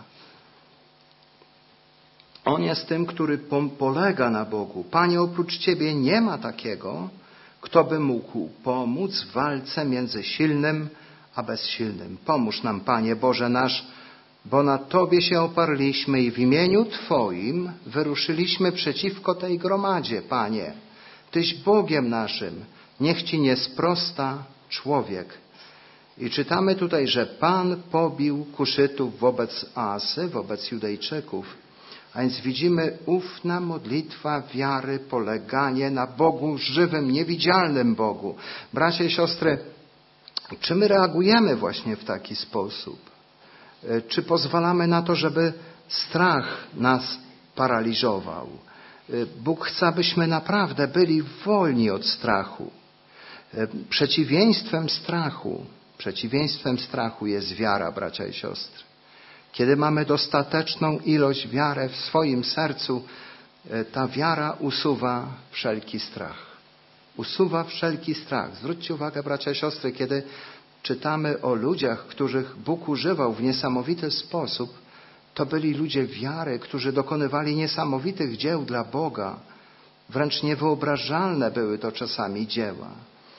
On jest tym, który polega na Bogu. Panie, oprócz Ciebie nie ma takiego, kto by mógł pomóc w walce między silnym a bezsilnym. Pomóż nam, Panie Boże nasz, bo na Tobie się oparliśmy i w imieniu Twoim wyruszyliśmy przeciwko tej gromadzie, Panie. Tyś Bogiem naszym, niech Ci nie sprosta człowiek. I czytamy tutaj, że Pan pobił Kuszytów wobec Asy, wobec Judejczyków. A więc widzimy ufna modlitwa wiary, poleganie na Bogu żywym, niewidzialnym Bogu. Bracia i siostry, czy my reagujemy właśnie w taki sposób? Czy pozwalamy na to, żeby strach nas paraliżował? Bóg chce, abyśmy naprawdę byli wolni od strachu. Przeciwieństwem strachu, przeciwieństwem strachu jest wiara, bracia i siostry. Kiedy mamy dostateczną ilość wiary w swoim sercu, ta wiara usuwa wszelki strach. Usuwa wszelki strach. Zwróćcie uwagę, bracia i siostry, kiedy czytamy o ludziach, których Bóg używał w niesamowity sposób, to byli ludzie wiary, którzy dokonywali niesamowitych dzieł dla Boga. Wręcz niewyobrażalne były to czasami dzieła.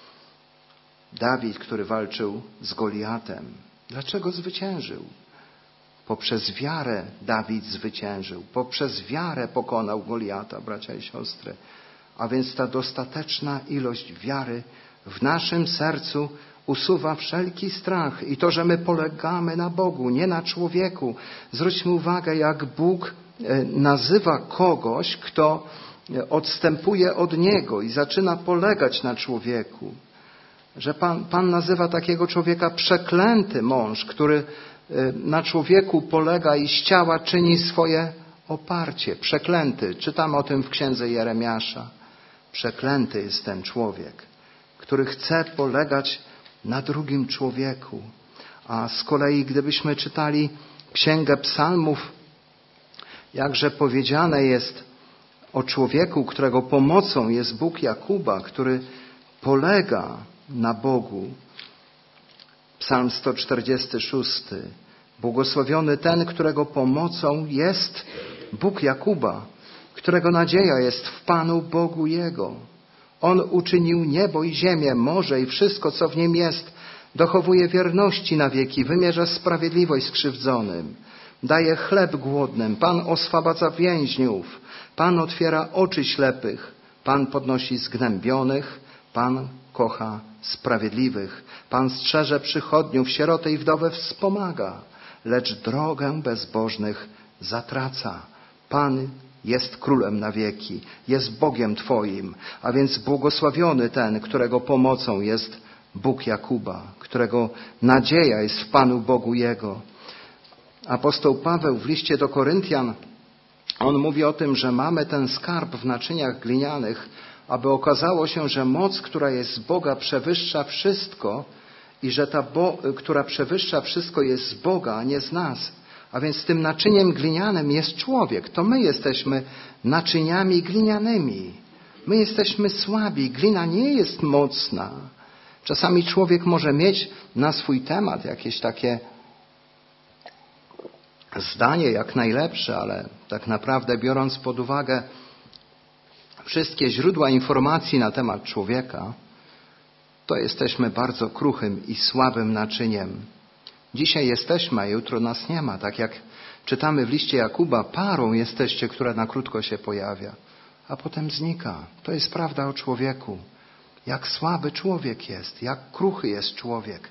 Dawid, który walczył z Goliatem. Dlaczego zwyciężył? Poprzez wiarę Dawid zwyciężył. Poprzez wiarę pokonał Goliata, bracia i siostry. A więc ta dostateczna ilość wiary w naszym sercu usuwa wszelki strach i to, że my polegamy na Bogu, nie na człowieku. Zwróćmy uwagę, jak Bóg nazywa kogoś, kto odstępuje od Niego i zaczyna polegać na człowieku. Że Pan, Pan nazywa takiego człowieka przeklęty mąż, który na człowieku polega i z ciała czyni swoje oparcie. Przeklęty. Czytam o tym w księdze Jeremiasza. Przeklęty jest ten człowiek, który chce polegać na drugim człowieku. A z kolei, gdybyśmy czytali Księgę Psalmów, jakże powiedziane jest o człowieku, którego pomocą jest Bóg Jakuba, który polega na Bogu. Psalm sto czterdziesty szósty. Błogosławiony ten, którego pomocą jest Bóg Jakuba, którego nadzieja jest w Panu Bogu Jego. On uczynił niebo i ziemię, morze i wszystko, co w nim jest. Dochowuje wierności na wieki, wymierza sprawiedliwość skrzywdzonym. Daje chleb głodnym. Pan oswabadza więźniów. Pan otwiera oczy ślepych. Pan podnosi zgnębionych. Pan kocha sprawiedliwych. Pan strzeże przychodniów, sierotę i wdowę wspomaga, lecz drogę bezbożnych zatraca. Pan jest królem na wieki, jest Bogiem Twoim, a więc błogosławiony ten, którego pomocą jest Bóg Jakuba, którego nadzieja jest w Panu Bogu Jego. Apostoł Paweł w liście do Koryntian, on mówi o tym, że mamy ten skarb w naczyniach glinianych, aby okazało się, że moc, która jest z Boga, przewyższa wszystko i że ta, bo, która przewyższa wszystko jest z Boga, a nie z nas. A więc tym naczyniem glinianym jest człowiek. To my jesteśmy naczyniami glinianymi. My jesteśmy słabi. Glina nie jest mocna. Czasami człowiek może mieć na swój temat jakieś takie zdanie jak najlepsze, ale tak naprawdę biorąc pod uwagę wszystkie źródła informacji na temat człowieka, to jesteśmy bardzo kruchym i słabym naczyniem. Dzisiaj jesteśmy, a jutro nas nie ma. Tak jak czytamy w liście Jakuba, parą jesteście, która na krótko się pojawia, a potem znika. To jest prawda o człowieku. Jak słaby człowiek jest, jak kruchy jest człowiek.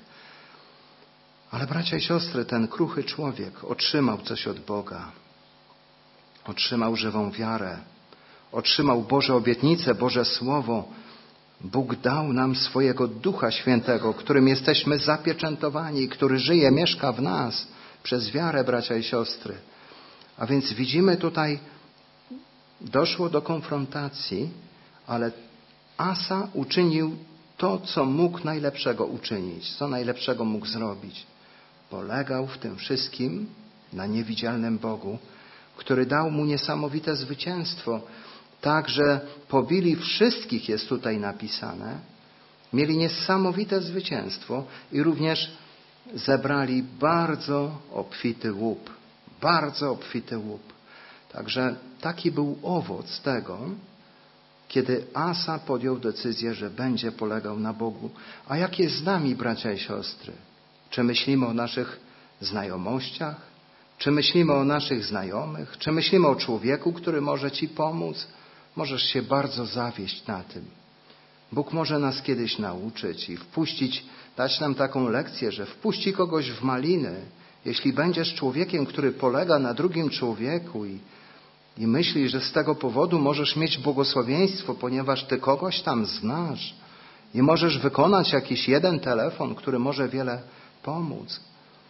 Ale bracia i siostry, ten kruchy człowiek otrzymał coś od Boga. Otrzymał żywą wiarę. Otrzymał Boże obietnice, Boże Słowo. Bóg dał nam swojego Ducha Świętego, którym jesteśmy zapieczętowani, który żyje, mieszka w nas przez wiarę, bracia i siostry. A więc widzimy tutaj, doszło do konfrontacji, ale Asa uczynił to, co mógł najlepszego uczynić, co najlepszego mógł zrobić. Polegał w tym wszystkim na niewidzialnym Bogu, który dał mu niesamowite zwycięstwo. Tak, że pobili wszystkich, jest tutaj napisane, mieli niesamowite zwycięstwo i również zebrali bardzo obfity łup. Bardzo obfity łup. Także taki był owoc tego, kiedy Asa podjął decyzję, że będzie polegał na Bogu. A jak jest z nami, bracia i siostry? Czy myślimy o naszych znajomościach? Czy myślimy o naszych znajomych? Czy myślimy o człowieku, który może Ci pomóc? Możesz się bardzo zawieść na tym. Bóg może nas kiedyś nauczyć i wpuścić, dać nam taką lekcję, że wpuści kogoś w maliny. Jeśli będziesz człowiekiem, który polega na drugim człowieku i, i myślisz, że z tego powodu możesz mieć błogosławieństwo, ponieważ Ty kogoś tam znasz i możesz wykonać jakiś jeden telefon, który może wiele pomóc.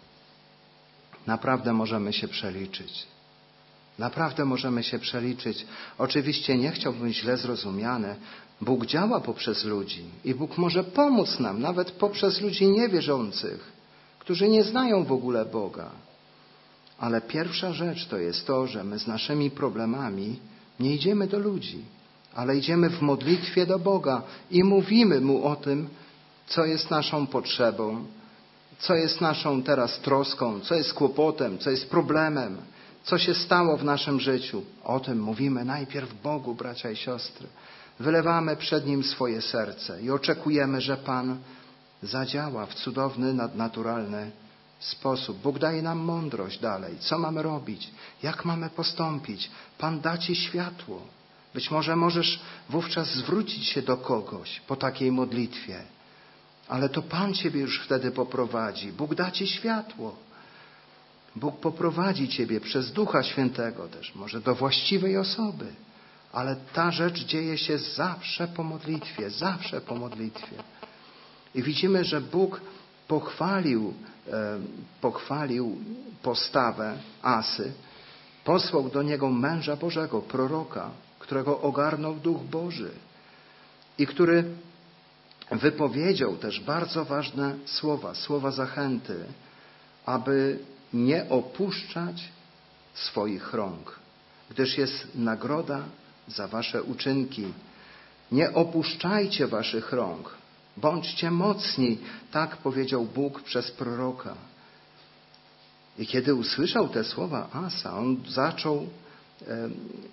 Naprawdę możemy się przeliczyć. Naprawdę możemy się przeliczyć. Oczywiście nie chciałbym źle zrozumiane. Bóg działa poprzez ludzi i Bóg może pomóc nam, nawet poprzez ludzi niewierzących, którzy nie znają w ogóle Boga. Ale pierwsza rzecz to jest to, że my z naszymi problemami nie idziemy do ludzi, ale idziemy w modlitwie do Boga i mówimy Mu o tym, co jest naszą potrzebą, co jest naszą teraz troską, co jest kłopotem, co jest problemem. co się stało w naszym życiu. O tym mówimy najpierw Bogu, bracia i siostry. Wylewamy przed Nim swoje serce i oczekujemy, że Pan zadziała w cudowny, nadnaturalny sposób. Bóg daje nam mądrość dalej. Co mamy robić? Jak mamy postąpić? Pan da Ci światło. Być może możesz wówczas zwrócić się do kogoś po takiej modlitwie. Ale to Pan Ciebie już wtedy poprowadzi. Bóg da Ci światło. Bóg poprowadzi Ciebie przez Ducha Świętego też, może do właściwej osoby. Ale ta rzecz dzieje się zawsze po modlitwie, zawsze po modlitwie. I widzimy, że Bóg pochwalił, e, pochwalił postawę Asy, posłał do niego męża Bożego, proroka, którego ogarnął Duch Boży i który wypowiedział też bardzo ważne słowa, słowa zachęty, aby nie opuszczać swoich rąk, gdyż jest nagroda za wasze uczynki. Nie opuszczajcie waszych rąk, bądźcie mocni, tak powiedział Bóg przez proroka. I kiedy usłyszał te słowa Asa, on zaczął e,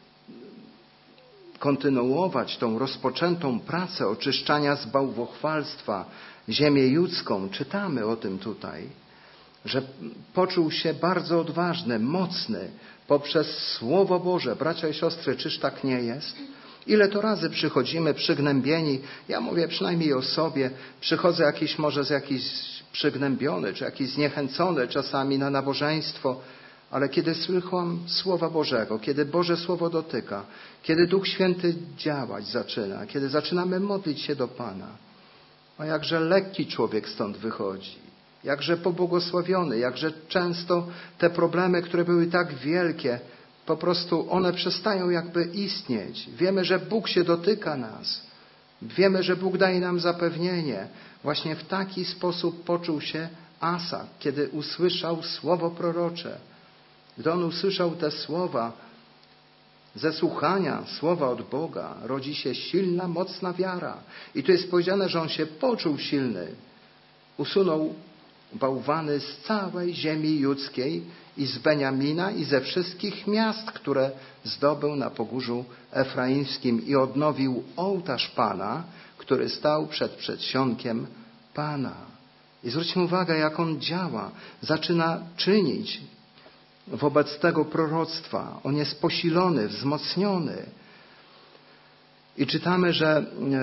kontynuować tą rozpoczętą pracę oczyszczania z bałwochwalstwa ziemię judzką. Czytamy o tym tutaj, że poczuł się bardzo odważny, mocny poprzez Słowo Boże. Bracia i siostry, czyż tak nie jest? Ile to razy przychodzimy przygnębieni, ja mówię przynajmniej o sobie, przychodzę jakiś może z jakiś przygnębiony, czy jakiś zniechęcony czasami na nabożeństwo, ale kiedy słucham Słowa Bożego, kiedy Boże Słowo dotyka, kiedy Duch Święty działać zaczyna, kiedy zaczynamy modlić się do Pana, a jakże lekki człowiek stąd wychodzi, jakże pobłogosławiony, jakże często te problemy, które były tak wielkie, po prostu one przestają jakby istnieć. Wiemy, że Bóg się dotyka nas. Wiemy, że Bóg daje nam zapewnienie. Właśnie w taki sposób poczuł się Asa, kiedy usłyszał słowo prorocze. Gdy on usłyszał te słowa, ze słuchania słowa od Boga rodzi się silna, mocna wiara. I tu jest powiedziane, że on się poczuł silny. Usunął bałwany z całej ziemi judzkiej i z Beniamina i ze wszystkich miast, które zdobył na Pogórzu Efraimskim i odnowił ołtarz Pana, który stał przed przedsionkiem Pana. I zwróćmy uwagę, jak on działa. Zaczyna czynić wobec tego proroctwa. On jest posilony, wzmocniony. I czytamy, że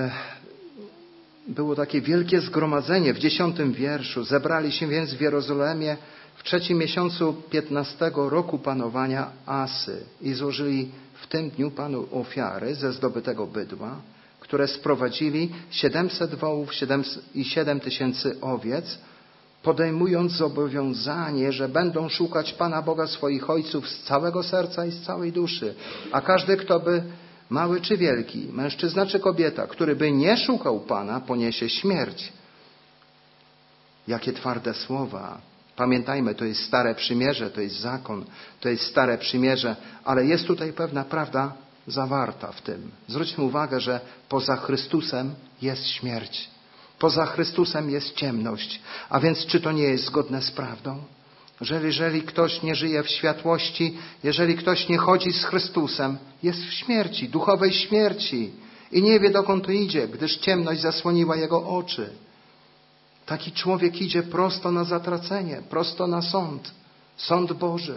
było takie wielkie zgromadzenie w dziesiątym wierszu. Zebrali się więc w Jerozolimie w trzecim miesiącu piętnastego roku panowania Asy i złożyli w tym dniu Panu ofiary ze zdobytego bydła, które sprowadzili siedemset wołów i siedem tysięcy owiec, podejmując zobowiązanie, że będą szukać Pana Boga swoich ojców z całego serca i z całej duszy. A każdy, kto by, mały czy wielki, mężczyzna czy kobieta, który by nie szukał Pana, poniesie śmierć. Jakie twarde słowa. Pamiętajmy, to jest stare przymierze, to jest zakon, to jest stare przymierze, ale jest tutaj pewna prawda zawarta w tym. Zwróćmy uwagę, że poza Chrystusem jest śmierć. Poza Chrystusem jest ciemność. A więc czy to nie jest zgodne z prawdą? Że jeżeli ktoś nie żyje w światłości, jeżeli ktoś nie chodzi z Chrystusem, jest w śmierci, duchowej śmierci i nie wie, dokąd to idzie, gdyż ciemność zasłoniła jego oczy. Taki człowiek idzie prosto na zatracenie, prosto na sąd, sąd Boży.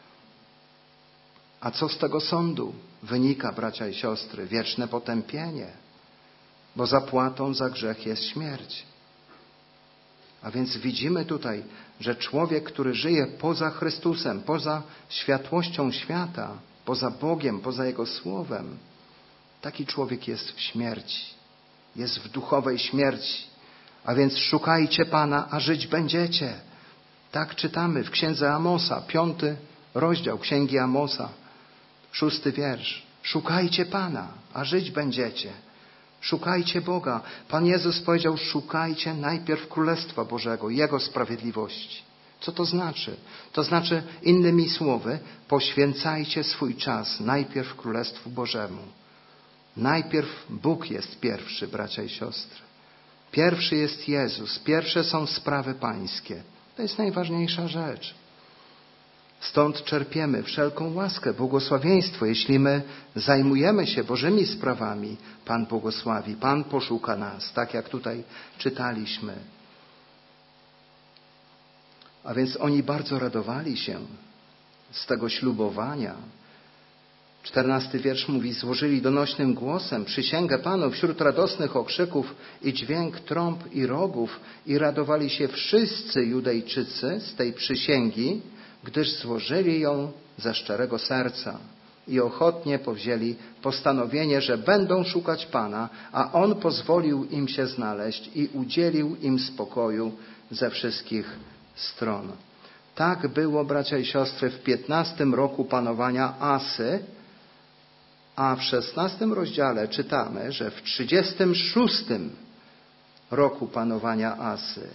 A co z tego sądu wynika, bracia i siostry? Wieczne potępienie, bo zapłatą za grzech jest śmierć. A więc widzimy tutaj, że człowiek, który żyje poza Chrystusem, poza światłością świata, poza Bogiem, poza Jego Słowem, taki człowiek jest w śmierci, jest w duchowej śmierci. A więc szukajcie Pana, a żyć będziecie. Tak czytamy w Księdze Amosa, piąty rozdział Księgi Amosa, szósty wiersz. Szukajcie Pana, a żyć będziecie. Szukajcie Boga. Pan Jezus powiedział, szukajcie najpierw Królestwa Bożego, Jego sprawiedliwości. Co to znaczy? To znaczy, innymi słowy, poświęcajcie swój czas najpierw Królestwu Bożemu. Najpierw Bóg jest pierwszy, bracia i siostry. Pierwszy jest Jezus. Pierwsze są sprawy pańskie. To jest najważniejsza rzecz. Stąd czerpiemy wszelką łaskę, błogosławieństwo. Jeśli my zajmujemy się Bożymi sprawami, Pan błogosławi, Pan poszuka nas, tak jak tutaj czytaliśmy. A więc oni bardzo radowali się z tego ślubowania. Czternasty wiersz mówi: złożyli donośnym głosem przysięgę Panu wśród radosnych okrzyków i dźwięk trąb i rogów i radowali się wszyscy Judejczycy z tej przysięgi, gdyż złożyli ją ze szczerego serca i ochotnie powzięli postanowienie, że będą szukać Pana, a On pozwolił im się znaleźć i udzielił im spokoju ze wszystkich stron. Tak było, bracia i siostry, w piętnastym roku panowania Asy, a w szesnastym rozdziale czytamy, że w trzydziestym szóstym roku panowania Asy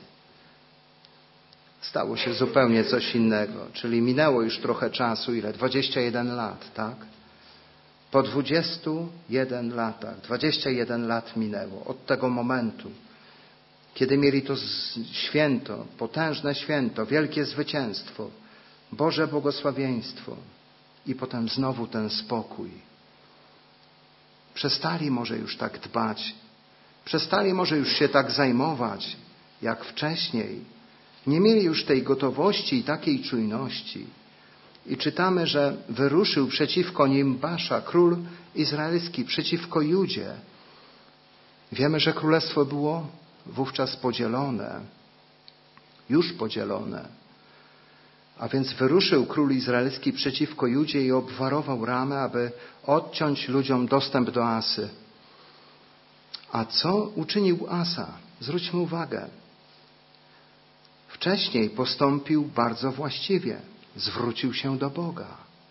stało się zupełnie coś innego. Czyli minęło już trochę czasu, ile? dwadzieścia jeden lat, tak? Po dwudziestu jeden latach, dwadzieścia jeden lat minęło od tego momentu, kiedy mieli to święto, potężne święto, wielkie zwycięstwo, Boże błogosławieństwo i potem znowu ten spokój. Przestali może już tak dbać, przestali może już się tak zajmować jak wcześniej. Nie mieli już tej gotowości i takiej czujności. I czytamy, że wyruszył przeciwko nim Basza, król izraelski, przeciwko Judzie. Wiemy, że królestwo było wówczas podzielone, już podzielone. A więc wyruszył król izraelski przeciwko Judzie i obwarował Ramę, aby odciąć ludziom dostęp do Asy. A co uczynił Asa? Zwróćmy uwagę. Wcześniej postąpił bardzo właściwie. Zwrócił się do Boga.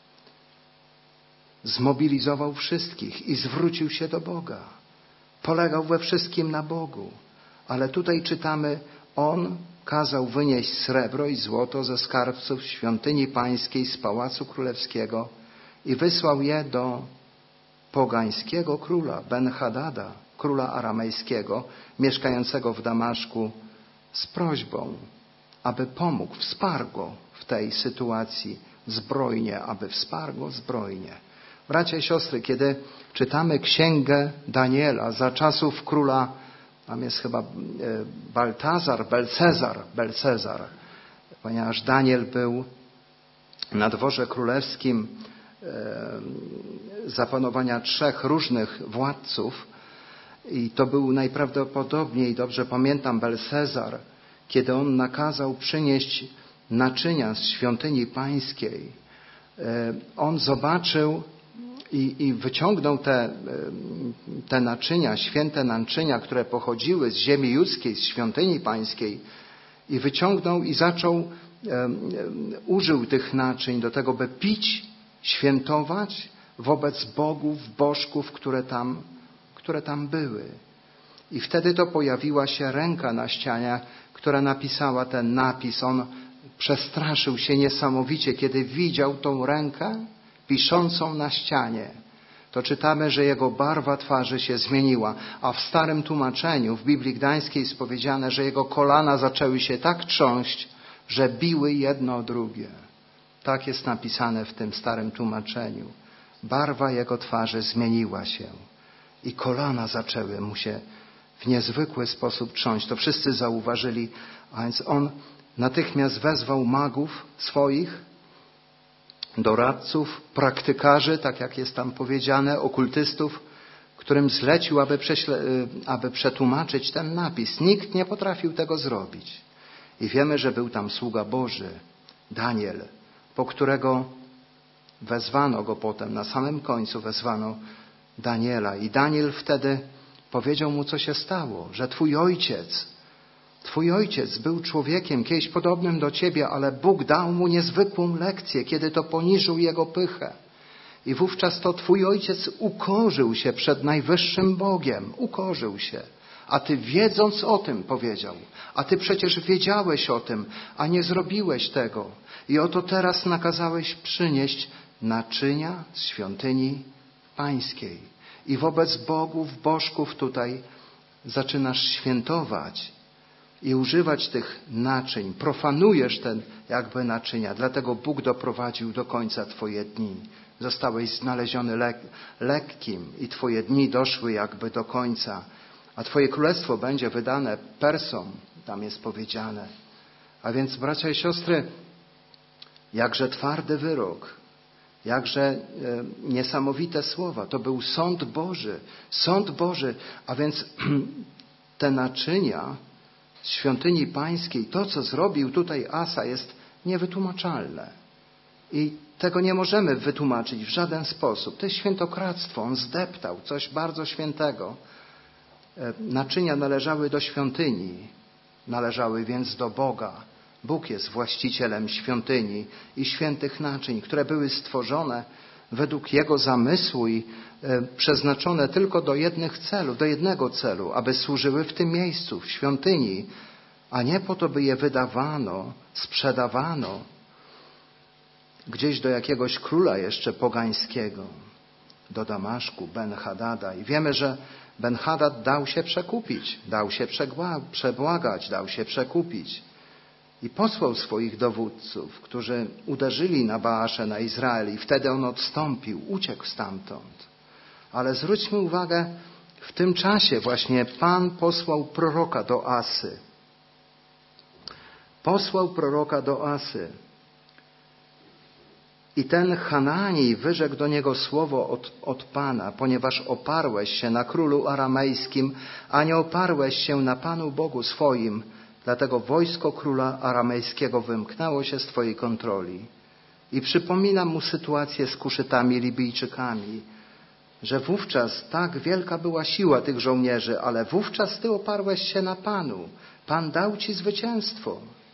Zmobilizował wszystkich i zwrócił się do Boga. Polegał we wszystkim na Bogu. Ale tutaj czytamy, on kazał wynieść srebro i złoto ze skarbców świątyni pańskiej z Pałacu Królewskiego i wysłał je do pogańskiego króla Ben-Hadada, króla aramejskiego, mieszkającego w Damaszku, z prośbą, aby pomógł, wsparł go w tej sytuacji zbrojnie, aby wsparł go zbrojnie. Bracia i siostry, kiedy czytamy księgę Daniela za czasów króla, tam jest chyba Baltazar, Belcezar, Belcezar, ponieważ Daniel był na dworze królewskim za panowania trzech różnych władców i to był najprawdopodobniej, dobrze pamiętam, Belcezar, kiedy on nakazał przynieść naczynia z świątyni pańskiej. On zobaczył i, i wyciągnął te, te naczynia, święte naczynia, które pochodziły z ziemi judzkiej, z świątyni pańskiej i wyciągnął i zaczął, um, użył tych naczyń do tego, by pić, świętować wobec bogów, bożków, które tam, które tam były. I wtedy to pojawiła się ręka na ścianie, która napisała ten napis. On przestraszył się niesamowicie, kiedy widział tą rękę piszącą na ścianie. To czytamy, że jego barwa twarzy się zmieniła, a w starym tłumaczeniu, w Biblii Gdańskiej jest powiedziane, że jego kolana zaczęły się tak trząść, że biły jedno o drugie. Tak jest napisane w tym starym tłumaczeniu. Barwa jego twarzy zmieniła się i kolana zaczęły mu się w niezwykły sposób trząść. To wszyscy zauważyli, a więc on natychmiast wezwał magów swoich, doradców, praktykarzy, tak jak jest tam powiedziane, okultystów, którym zlecił, aby, prześle, aby przetłumaczyć ten napis. Nikt nie potrafił tego zrobić. I wiemy, że był tam sługa Boży, Daniel, po którego wezwano go potem, na samym końcu wezwano Daniela. I Daniel wtedy powiedział mu, co się stało, że twój ojciec, twój ojciec był człowiekiem kiedyś podobnym do ciebie, ale Bóg dał mu niezwykłą lekcję, kiedy to poniżył jego pychę. I wówczas to twój ojciec ukorzył się przed najwyższym Bogiem. Ukorzył się. A ty wiedząc o tym, powiedział, a ty przecież wiedziałeś o tym, a nie zrobiłeś tego. I oto teraz nakazałeś przynieść naczynia z świątyni pańskiej. I wobec bogów, bożków tutaj zaczynasz świętować. i używać tych naczyń. Profanujesz te jakby naczynia, dlatego Bóg doprowadził do końca twoje dni. Zostałeś znaleziony lek, lekkim i twoje dni doszły jakby do końca. A twoje królestwo będzie wydane Persom, tam jest powiedziane. A więc, bracia i siostry, jakże twardy wyrok, jakże e, niesamowite słowa. To był sąd Boży, sąd Boży. A więc te naczynia z świątyni pańskiej, to co zrobił tutaj Asa, jest niewytłumaczalne. I tego nie możemy wytłumaczyć w żaden sposób. To jest świętokradztwo. On zdeptał coś bardzo świętego. Naczynia należały do świątyni. Należały więc do Boga. Bóg jest właścicielem świątyni i świętych naczyń, które były stworzone według Jego zamysłu i e, przeznaczone tylko do jednych celów, do jednego celu, aby służyły w tym miejscu, w świątyni, a nie po to, by je wydawano, sprzedawano gdzieś do jakiegoś króla jeszcze pogańskiego, do Damaszku, Ben-Hadada. I wiemy, że Ben-Hadad dał się przekupić, dał się przebłagać, dał się przekupić. I posłał swoich dowódców, którzy uderzyli na Baaszę, na Izrael i wtedy on odstąpił, uciekł stamtąd. Ale zwróćmy uwagę, w tym czasie właśnie Pan posłał proroka do Asy. Posłał proroka do Asy. I ten Hanani wyrzekł do niego słowo od, od Pana, ponieważ oparłeś się na królu aramejskim, a nie oparłeś się na Panu Bogu swoim. Dlatego wojsko króla aramejskiego wymknęło się z twojej kontroli. I przypominam mu sytuację z Kuszytami, Libijczykami, że wówczas tak wielka była siła tych żołnierzy, ale wówczas ty oparłeś się na Panu. Pan dał ci zwycięstwo.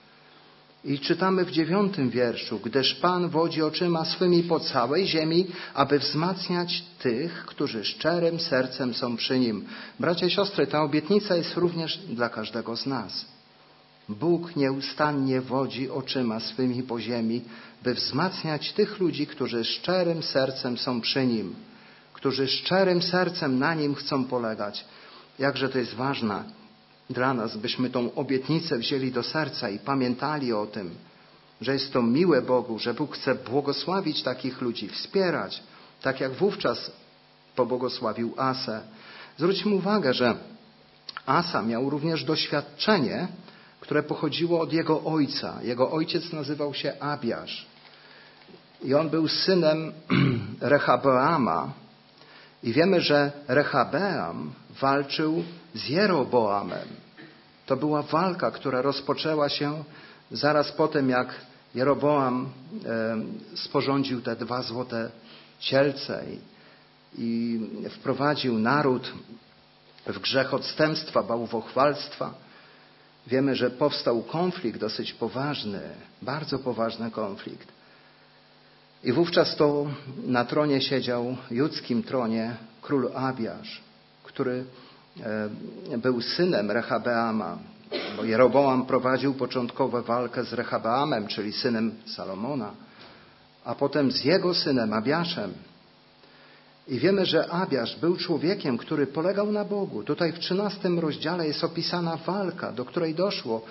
I czytamy w dziewiątym wierszu, gdyż Pan wodzi oczyma swymi po całej ziemi, aby wzmacniać tych, którzy szczerym sercem są przy Nim. Bracia i siostry, ta obietnica jest również dla każdego z nas. Bóg nieustannie wodzi oczyma swymi po ziemi, by wzmacniać tych ludzi, którzy szczerym sercem są przy Nim, którzy szczerym sercem na Nim chcą polegać. Jakże to jest ważne dla nas, byśmy tą obietnicę wzięli do serca i pamiętali o tym, że jest to miłe Bogu, że Bóg chce błogosławić takich ludzi, wspierać, tak jak wówczas pobłogosławił Asę. Zwróćmy uwagę, że Asa miał również doświadczenie, które pochodziło od jego ojca. Jego ojciec nazywał się Abiasz. I on był synem Rehabeama. I wiemy, że Rehabeam walczył z Jeroboamem. To była walka, która rozpoczęła się zaraz po tym, jak Jeroboam e, sporządził te dwa złote cielce i, i wprowadził naród w grzech odstępstwa, bałwochwalstwa. Wiemy, że powstał konflikt dosyć poważny, bardzo poważny konflikt. I wówczas to na tronie siedział, judzkim tronie, król Abiasz, który był synem Rehabeama, bo Jeroboam prowadził początkowo walkę z Rehabeamem, czyli synem Salomona, a potem z jego synem Abiaszem. I wiemy, że Abiasz był człowiekiem, który polegał na Bogu. Tutaj w trzynastym rozdziale jest opisana walka, do której doszło,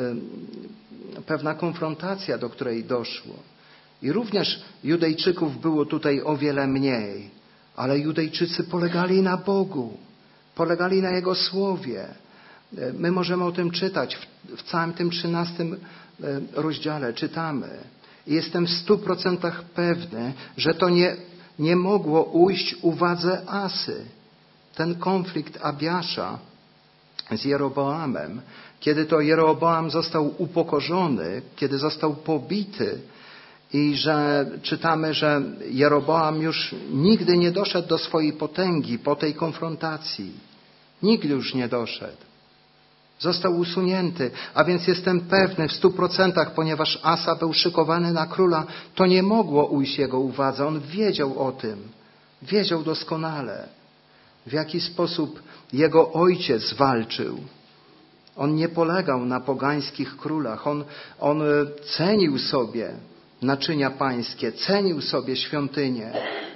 pewna konfrontacja, do której doszło. I również Judejczyków było tutaj o wiele mniej, ale Judejczycy polegali na Bogu, polegali na Jego Słowie. My możemy o tym czytać w, w całym tym trzynastym rozdziale, czytamy. I jestem w stu procentach pewny, że to nie Nie mogło ujść uwadze Asy. Ten konflikt Abiasza z Jeroboamem, kiedy to Jeroboam został upokorzony, kiedy został pobity i że czytamy, że Jeroboam już nigdy nie doszedł do swojej potęgi po tej konfrontacji. Nigdy już nie doszedł. Został usunięty, a więc jestem pewny w stu procentach, ponieważ Asa był szykowany na króla, to nie mogło ujść jego uwadze. On wiedział o tym. Wiedział doskonale, w jaki sposób jego ojciec walczył. On nie polegał na pogańskich królach. On, on cenił sobie naczynia pańskie, cenił sobie świątynię.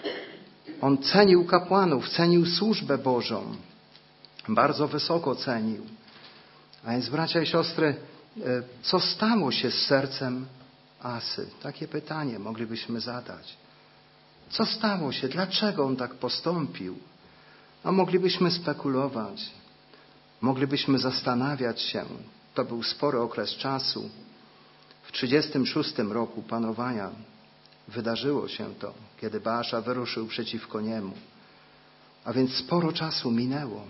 On cenił kapłanów, cenił służbę Bożą. Bardzo wysoko cenił. A więc, bracia i siostry, co stało się z sercem Asy? Takie pytanie moglibyśmy zadać. Co stało się? Dlaczego on tak postąpił? A moglibyśmy spekulować. Moglibyśmy zastanawiać się. To był spory okres czasu. W trzydziestym szóstym roku panowania wydarzyło się to, kiedy Baasza wyruszył przeciwko niemu. A więc sporo czasu minęło.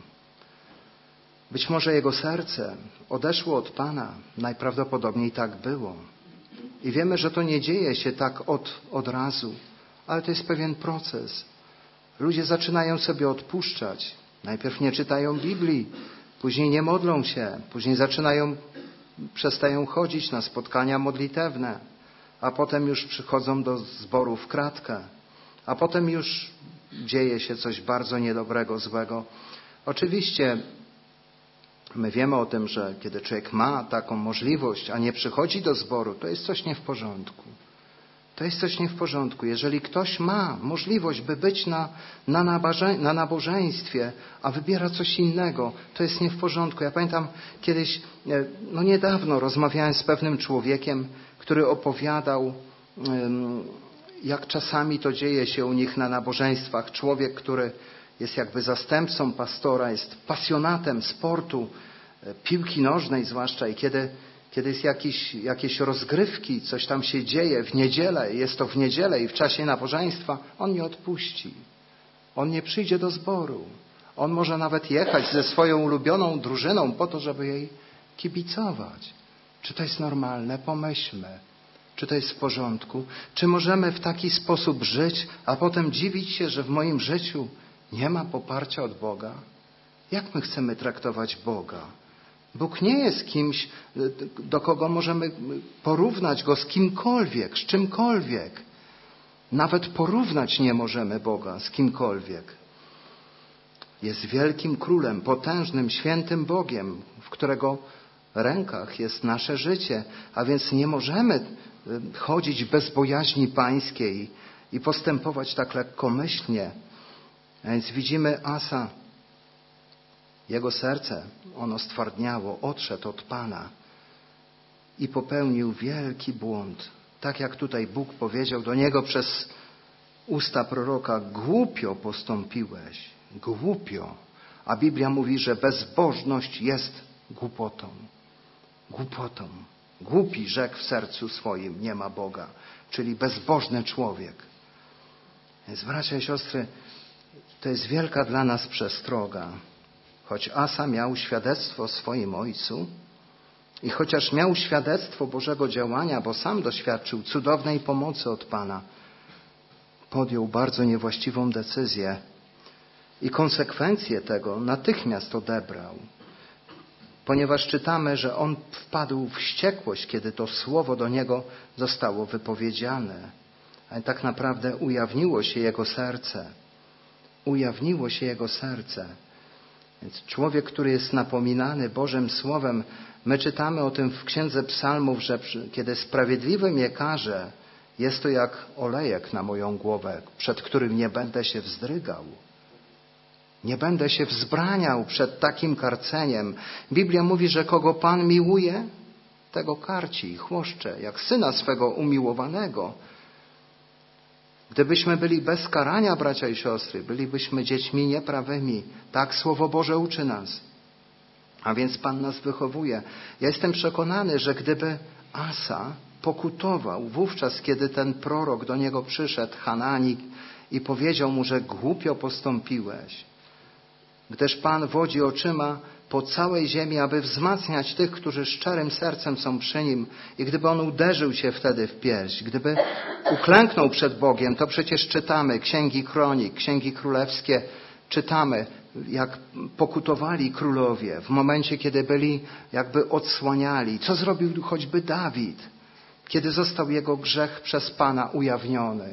Być może jego serce odeszło od Pana. Najprawdopodobniej tak było. I wiemy, że to nie dzieje się tak od, od razu, ale to jest pewien proces. Ludzie zaczynają sobie odpuszczać. Najpierw nie czytają Biblii, później nie modlą się, później zaczynają, przestają chodzić na spotkania modlitewne, a potem już przychodzą do zboru w kratkę, a potem już dzieje się coś bardzo niedobrego, złego. Oczywiście my wiemy o tym, że kiedy człowiek ma taką możliwość, a nie przychodzi do zboru, to jest coś nie w porządku. To jest coś nie w porządku. Jeżeli ktoś ma możliwość, by być na, na, naboże, na nabożeństwie, a wybiera coś innego, to jest nie w porządku. Ja pamiętam kiedyś, no niedawno rozmawiałem z pewnym człowiekiem, który opowiadał, jak czasami to dzieje się u nich na nabożeństwach. Człowiek, który jest jakby zastępcą pastora, jest pasjonatem sportu, piłki nożnej zwłaszcza, i kiedy Kiedy jest jakiś, jakieś rozgrywki, coś tam się dzieje w niedzielę, jest to w niedzielę i w czasie nabożeństwa, on nie odpuści. On nie przyjdzie do zboru. On może nawet jechać ze swoją ulubioną drużyną po to, żeby jej kibicować. Czy to jest normalne? Pomyślmy. Czy to jest w porządku? Czy możemy w taki sposób żyć, a potem dziwić się, że w moim życiu nie ma poparcia od Boga? Jak my chcemy traktować Boga? Bóg nie jest kimś, do kogo możemy porównać Go z kimkolwiek, z czymkolwiek. Nawet porównać nie możemy Boga z kimkolwiek. Jest wielkim królem, potężnym, świętym Bogiem, w którego rękach jest nasze życie. A więc nie możemy chodzić bez bojaźni pańskiej i postępować tak lekkomyślnie. A więc widzimy Asa. Jego serce, ono stwardniało, odszedł od Pana i popełnił wielki błąd. Tak jak tutaj Bóg powiedział do niego przez usta proroka, głupio postąpiłeś, głupio. A Biblia mówi, że bezbożność jest głupotą. Głupotą. Głupi rzekł w sercu swoim, nie ma Boga. Czyli bezbożny człowiek. Więc bracia i siostry, to jest wielka dla nas przestroga. Choć Asa miał świadectwo o swoim ojcu i chociaż miał świadectwo Bożego działania, bo sam doświadczył cudownej pomocy od Pana, podjął bardzo niewłaściwą decyzję i konsekwencje tego natychmiast odebrał. Ponieważ czytamy, że on wpadł w wściekłość, kiedy to słowo do niego zostało wypowiedziane. Ale tak naprawdę ujawniło się jego serce. Ujawniło się jego serce. Więc człowiek, który jest napominany Bożym Słowem, my czytamy o tym w Księdze Psalmów, że kiedy sprawiedliwy mnie karze, jest to jak olejek na moją głowę, przed którym nie będę się wzdrygał. Nie będę się wzbraniał przed takim karceniem. Biblia mówi, że kogo Pan miłuje, tego karci i chłoszcze, jak syna swego umiłowanego. Gdybyśmy byli bez karania, bracia i siostry, bylibyśmy dziećmi nieprawymi. Tak Słowo Boże uczy nas. A więc Pan nas wychowuje. Ja jestem przekonany, że gdyby Asa pokutował wówczas, kiedy ten prorok do niego przyszedł, Hananik, i powiedział mu, że głupio postąpiłeś, gdyż Pan wodzi oczyma po całej ziemi, aby wzmacniać tych, którzy szczerym sercem są przy Nim. I gdyby on uderzył się wtedy w pierś, gdyby uklęknął przed Bogiem, to przecież czytamy Księgi Kronik, Księgi Królewskie, czytamy, jak pokutowali królowie w momencie, kiedy byli jakby odsłaniali. Co zrobił choćby Dawid, kiedy został jego grzech przez Pana ujawniony?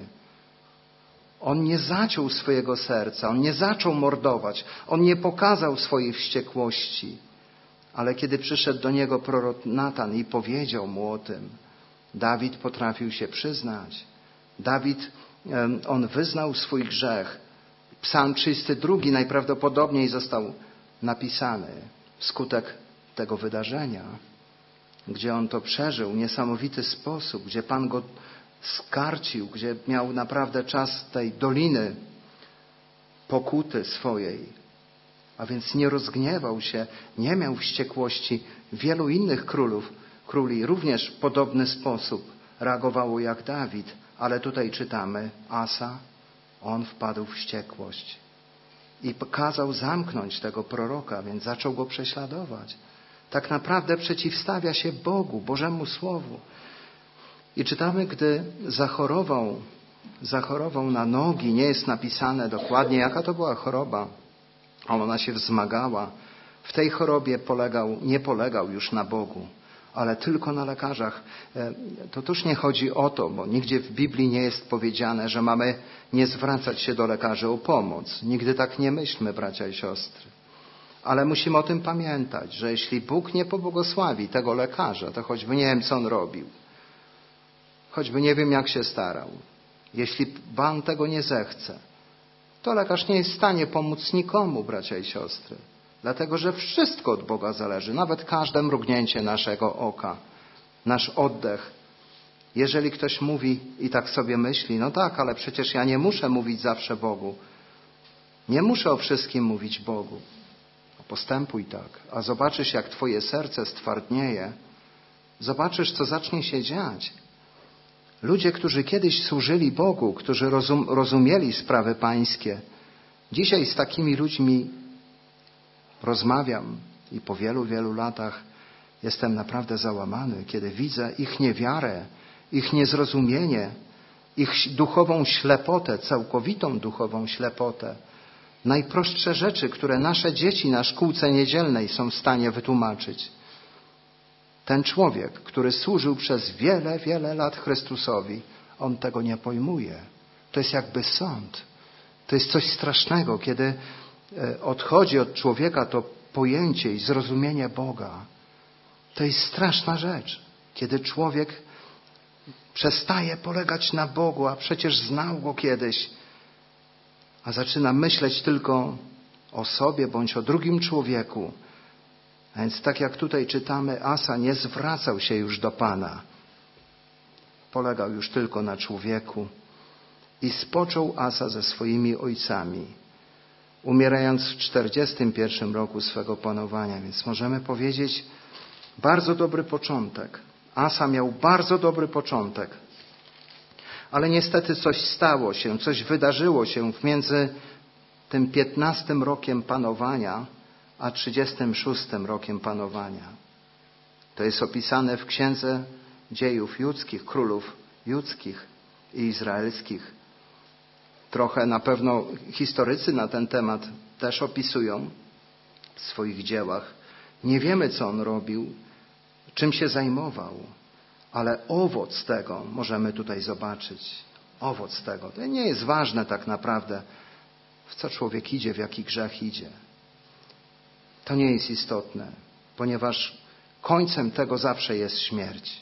On nie zaciął swojego serca, on nie zaczął mordować, on nie pokazał swojej wściekłości. Ale kiedy przyszedł do niego prorok Natan i powiedział mu o tym, Dawid potrafił się przyznać. Dawid, on wyznał swój grzech. Psalm trzydziesty drugi najprawdopodobniej został napisany wskutek tego wydarzenia, gdzie on to przeżył w niesamowity sposób, gdzie Pan go skarcił, gdzie miał naprawdę czas tej doliny pokuty swojej, a więc nie rozgniewał się, nie miał wściekłości. Wielu innych królów, króli również w podobny sposób reagowało jak Dawid, ale tutaj czytamy, Asa, on wpadł w wściekłość i kazał zamknąć tego proroka, więc zaczął go prześladować. Tak naprawdę przeciwstawia się Bogu, Bożemu Słowu. I czytamy, gdy zachorował, zachorował na nogi, nie jest napisane dokładnie, jaka to była choroba, ale ona się wzmagała. W tej chorobie polegał, nie polegał już na Bogu, ale tylko na lekarzach. To też nie chodzi o to, bo nigdzie w Biblii nie jest powiedziane, że mamy nie zwracać się do lekarzy o pomoc. Nigdy tak nie myślmy, bracia i siostry. Ale musimy o tym pamiętać, że jeśli Bóg nie pobłogosławi tego lekarza, to choćby nie wiem, co on robił, choćby nie wiem, jak się starał, jeśli Pan tego nie zechce, to lekarz nie jest w stanie pomóc nikomu, bracia i siostry. Dlatego, że wszystko od Boga zależy, nawet każde mrugnięcie naszego oka, nasz oddech. Jeżeli ktoś mówi i tak sobie myśli, no tak, ale przecież ja nie muszę mówić zawsze Bogu. Nie muszę o wszystkim mówić Bogu. Postępuj tak, a zobaczysz, jak twoje serce stwardnieje. Zobaczysz, co zacznie się dziać. Ludzie, którzy kiedyś służyli Bogu, którzy rozum, rozumieli sprawy pańskie, dzisiaj z takimi ludźmi rozmawiam i po wielu, wielu latach jestem naprawdę załamany, kiedy widzę ich niewiarę, ich niezrozumienie, ich duchową ślepotę, całkowitą duchową ślepotę. Najprostsze rzeczy, które nasze dzieci na szkółce niedzielnej są w stanie wytłumaczyć. Ten człowiek, który służył przez wiele, wiele lat Chrystusowi, on tego nie pojmuje. To jest jakby sąd. To jest coś strasznego, kiedy odchodzi od człowieka to pojęcie i zrozumienie Boga. To jest straszna rzecz, kiedy człowiek przestaje polegać na Bogu, a przecież znał Go kiedyś, a zaczyna myśleć tylko o sobie bądź o drugim człowieku. A więc tak jak tutaj czytamy, Asa nie zwracał się już do Pana. Polegał już tylko na człowieku. I spoczął Asa ze swoimi ojcami, umierając w czterdziestym pierwszym roku swego panowania. Więc możemy powiedzieć, bardzo dobry początek. Asa miał bardzo dobry początek. Ale niestety coś stało się, coś wydarzyło się między tym piętnastym rokiem panowania, a trzydziestym szóstym rokiem panowania. To jest opisane w Księdze Dziejów Judzkich, Królów Judzkich i Izraelskich. Trochę na pewno historycy na ten temat też opisują w swoich dziełach. Nie wiemy, co on robił, czym się zajmował, ale owoc tego możemy tutaj zobaczyć. Owoc tego. To nie jest ważne tak naprawdę, w co człowiek idzie, w jaki grzech idzie. To nie jest istotne, ponieważ końcem tego zawsze jest śmierć.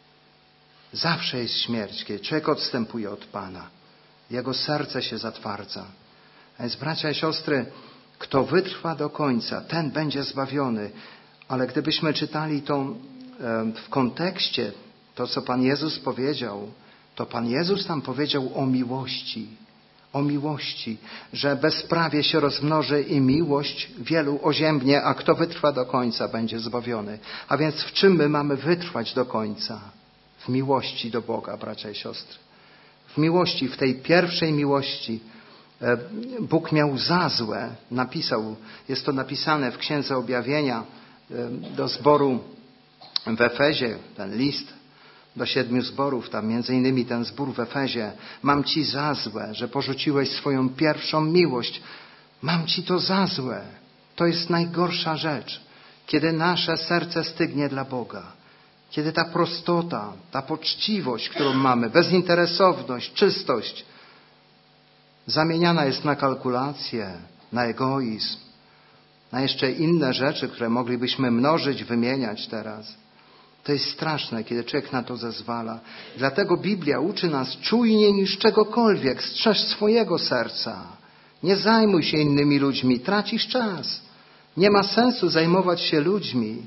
Zawsze jest śmierć, kiedy człowiek odstępuje od Pana. Jego serce się zatwardza. A więc, bracia i siostry, kto wytrwa do końca, ten będzie zbawiony. Ale gdybyśmy czytali to w kontekście, to co Pan Jezus powiedział, to Pan Jezus tam powiedział o miłości. O miłości, że bezprawie się rozmnoży i miłość wielu oziębnie, a kto wytrwa do końca, będzie zbawiony. A więc w czym my mamy wytrwać do końca? W miłości do Boga, bracia i siostry. W miłości, w tej pierwszej miłości. Bóg miał za złe, napisał, jest to napisane w Księdze Objawienia do zboru w Efezie, ten list do siedmiu zborów, tam między innymi ten zbór w Efezie. Mam ci za złe, że porzuciłeś swoją pierwszą miłość. Mam ci to za złe. To jest najgorsza rzecz, kiedy nasze serce stygnie dla Boga. Kiedy ta prostota, ta poczciwość, którą mamy, bezinteresowność, czystość, zamieniana jest na kalkulację, na egoizm, na jeszcze inne rzeczy, które moglibyśmy mnożyć, wymieniać teraz. To jest straszne, kiedy człowiek na to zezwala. Dlatego Biblia uczy nas czujniej niż czegokolwiek. Strzeż swojego serca. Nie zajmuj się innymi ludźmi. Tracisz czas. Nie ma sensu zajmować się ludźmi.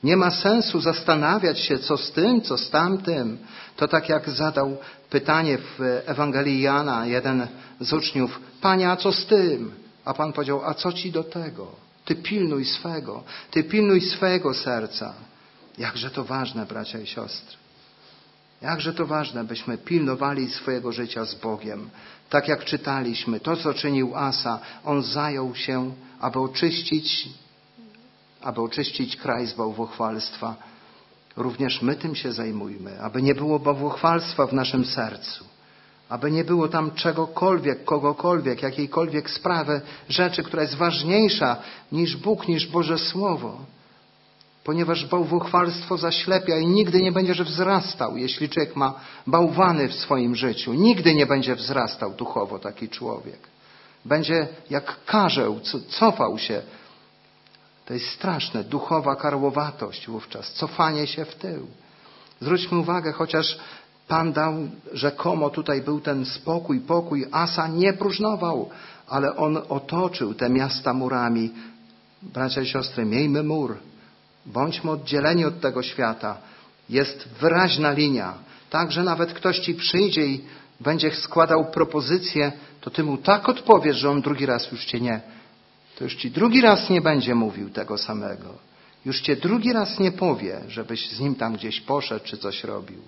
Nie ma sensu zastanawiać się, co z tym, co z tamtym. To tak jak zadał pytanie w Ewangelii Jana jeden z uczniów. Panie, a co z tym? A Pan powiedział, a co ci do tego? Ty pilnuj swego. Ty pilnuj swego serca. Jakże to ważne, bracia i siostry. Jakże to ważne, byśmy pilnowali swojego życia z Bogiem. Tak jak czytaliśmy, to co czynił Asa, on zajął się, aby oczyścić, aby oczyścić kraj z bałwochwalstwa. Również my tym się zajmujmy, aby nie było bałwochwalstwa w naszym sercu. Aby nie było tam czegokolwiek, kogokolwiek, jakiejkolwiek sprawy, rzeczy, która jest ważniejsza niż Bóg, niż Boże Słowo. Ponieważ bałwochwalstwo zaślepia i nigdy nie będziesz wzrastał, jeśli człowiek ma bałwany w swoim życiu. Nigdy nie będzie wzrastał duchowo taki człowiek. Będzie jak karzeł, cofał się. To jest straszne, duchowa karłowatość wówczas, cofanie się w tył. Zwróćmy uwagę, chociaż Pan dał, rzekomo tutaj był ten spokój, pokój, Asa nie próżnował, ale on otoczył te miasta murami. Bracia i siostry, miejmy mur. Bądźmy oddzieleni od tego świata. Jest wyraźna linia. Tak, że nawet ktoś ci przyjdzie i będzie składał propozycję, to ty mu tak odpowiesz, że on drugi raz już cię nie. To już ci drugi raz nie będzie mówił tego samego. Już cię drugi raz nie powie, żebyś z nim tam gdzieś poszedł czy coś robił.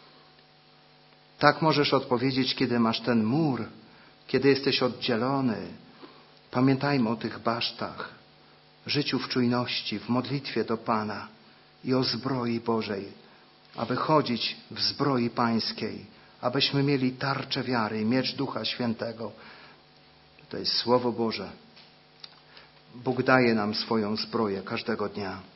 Tak możesz odpowiedzieć, kiedy masz ten mur, kiedy jesteś oddzielony. Pamiętajmy o tych basztach. Życiu w czujności, w modlitwie do Pana i o zbroi Bożej, aby chodzić w zbroi Pańskiej, abyśmy mieli tarczę wiary i miecz Ducha Świętego. To jest Słowo Boże. Bóg daje nam swoją zbroję każdego dnia.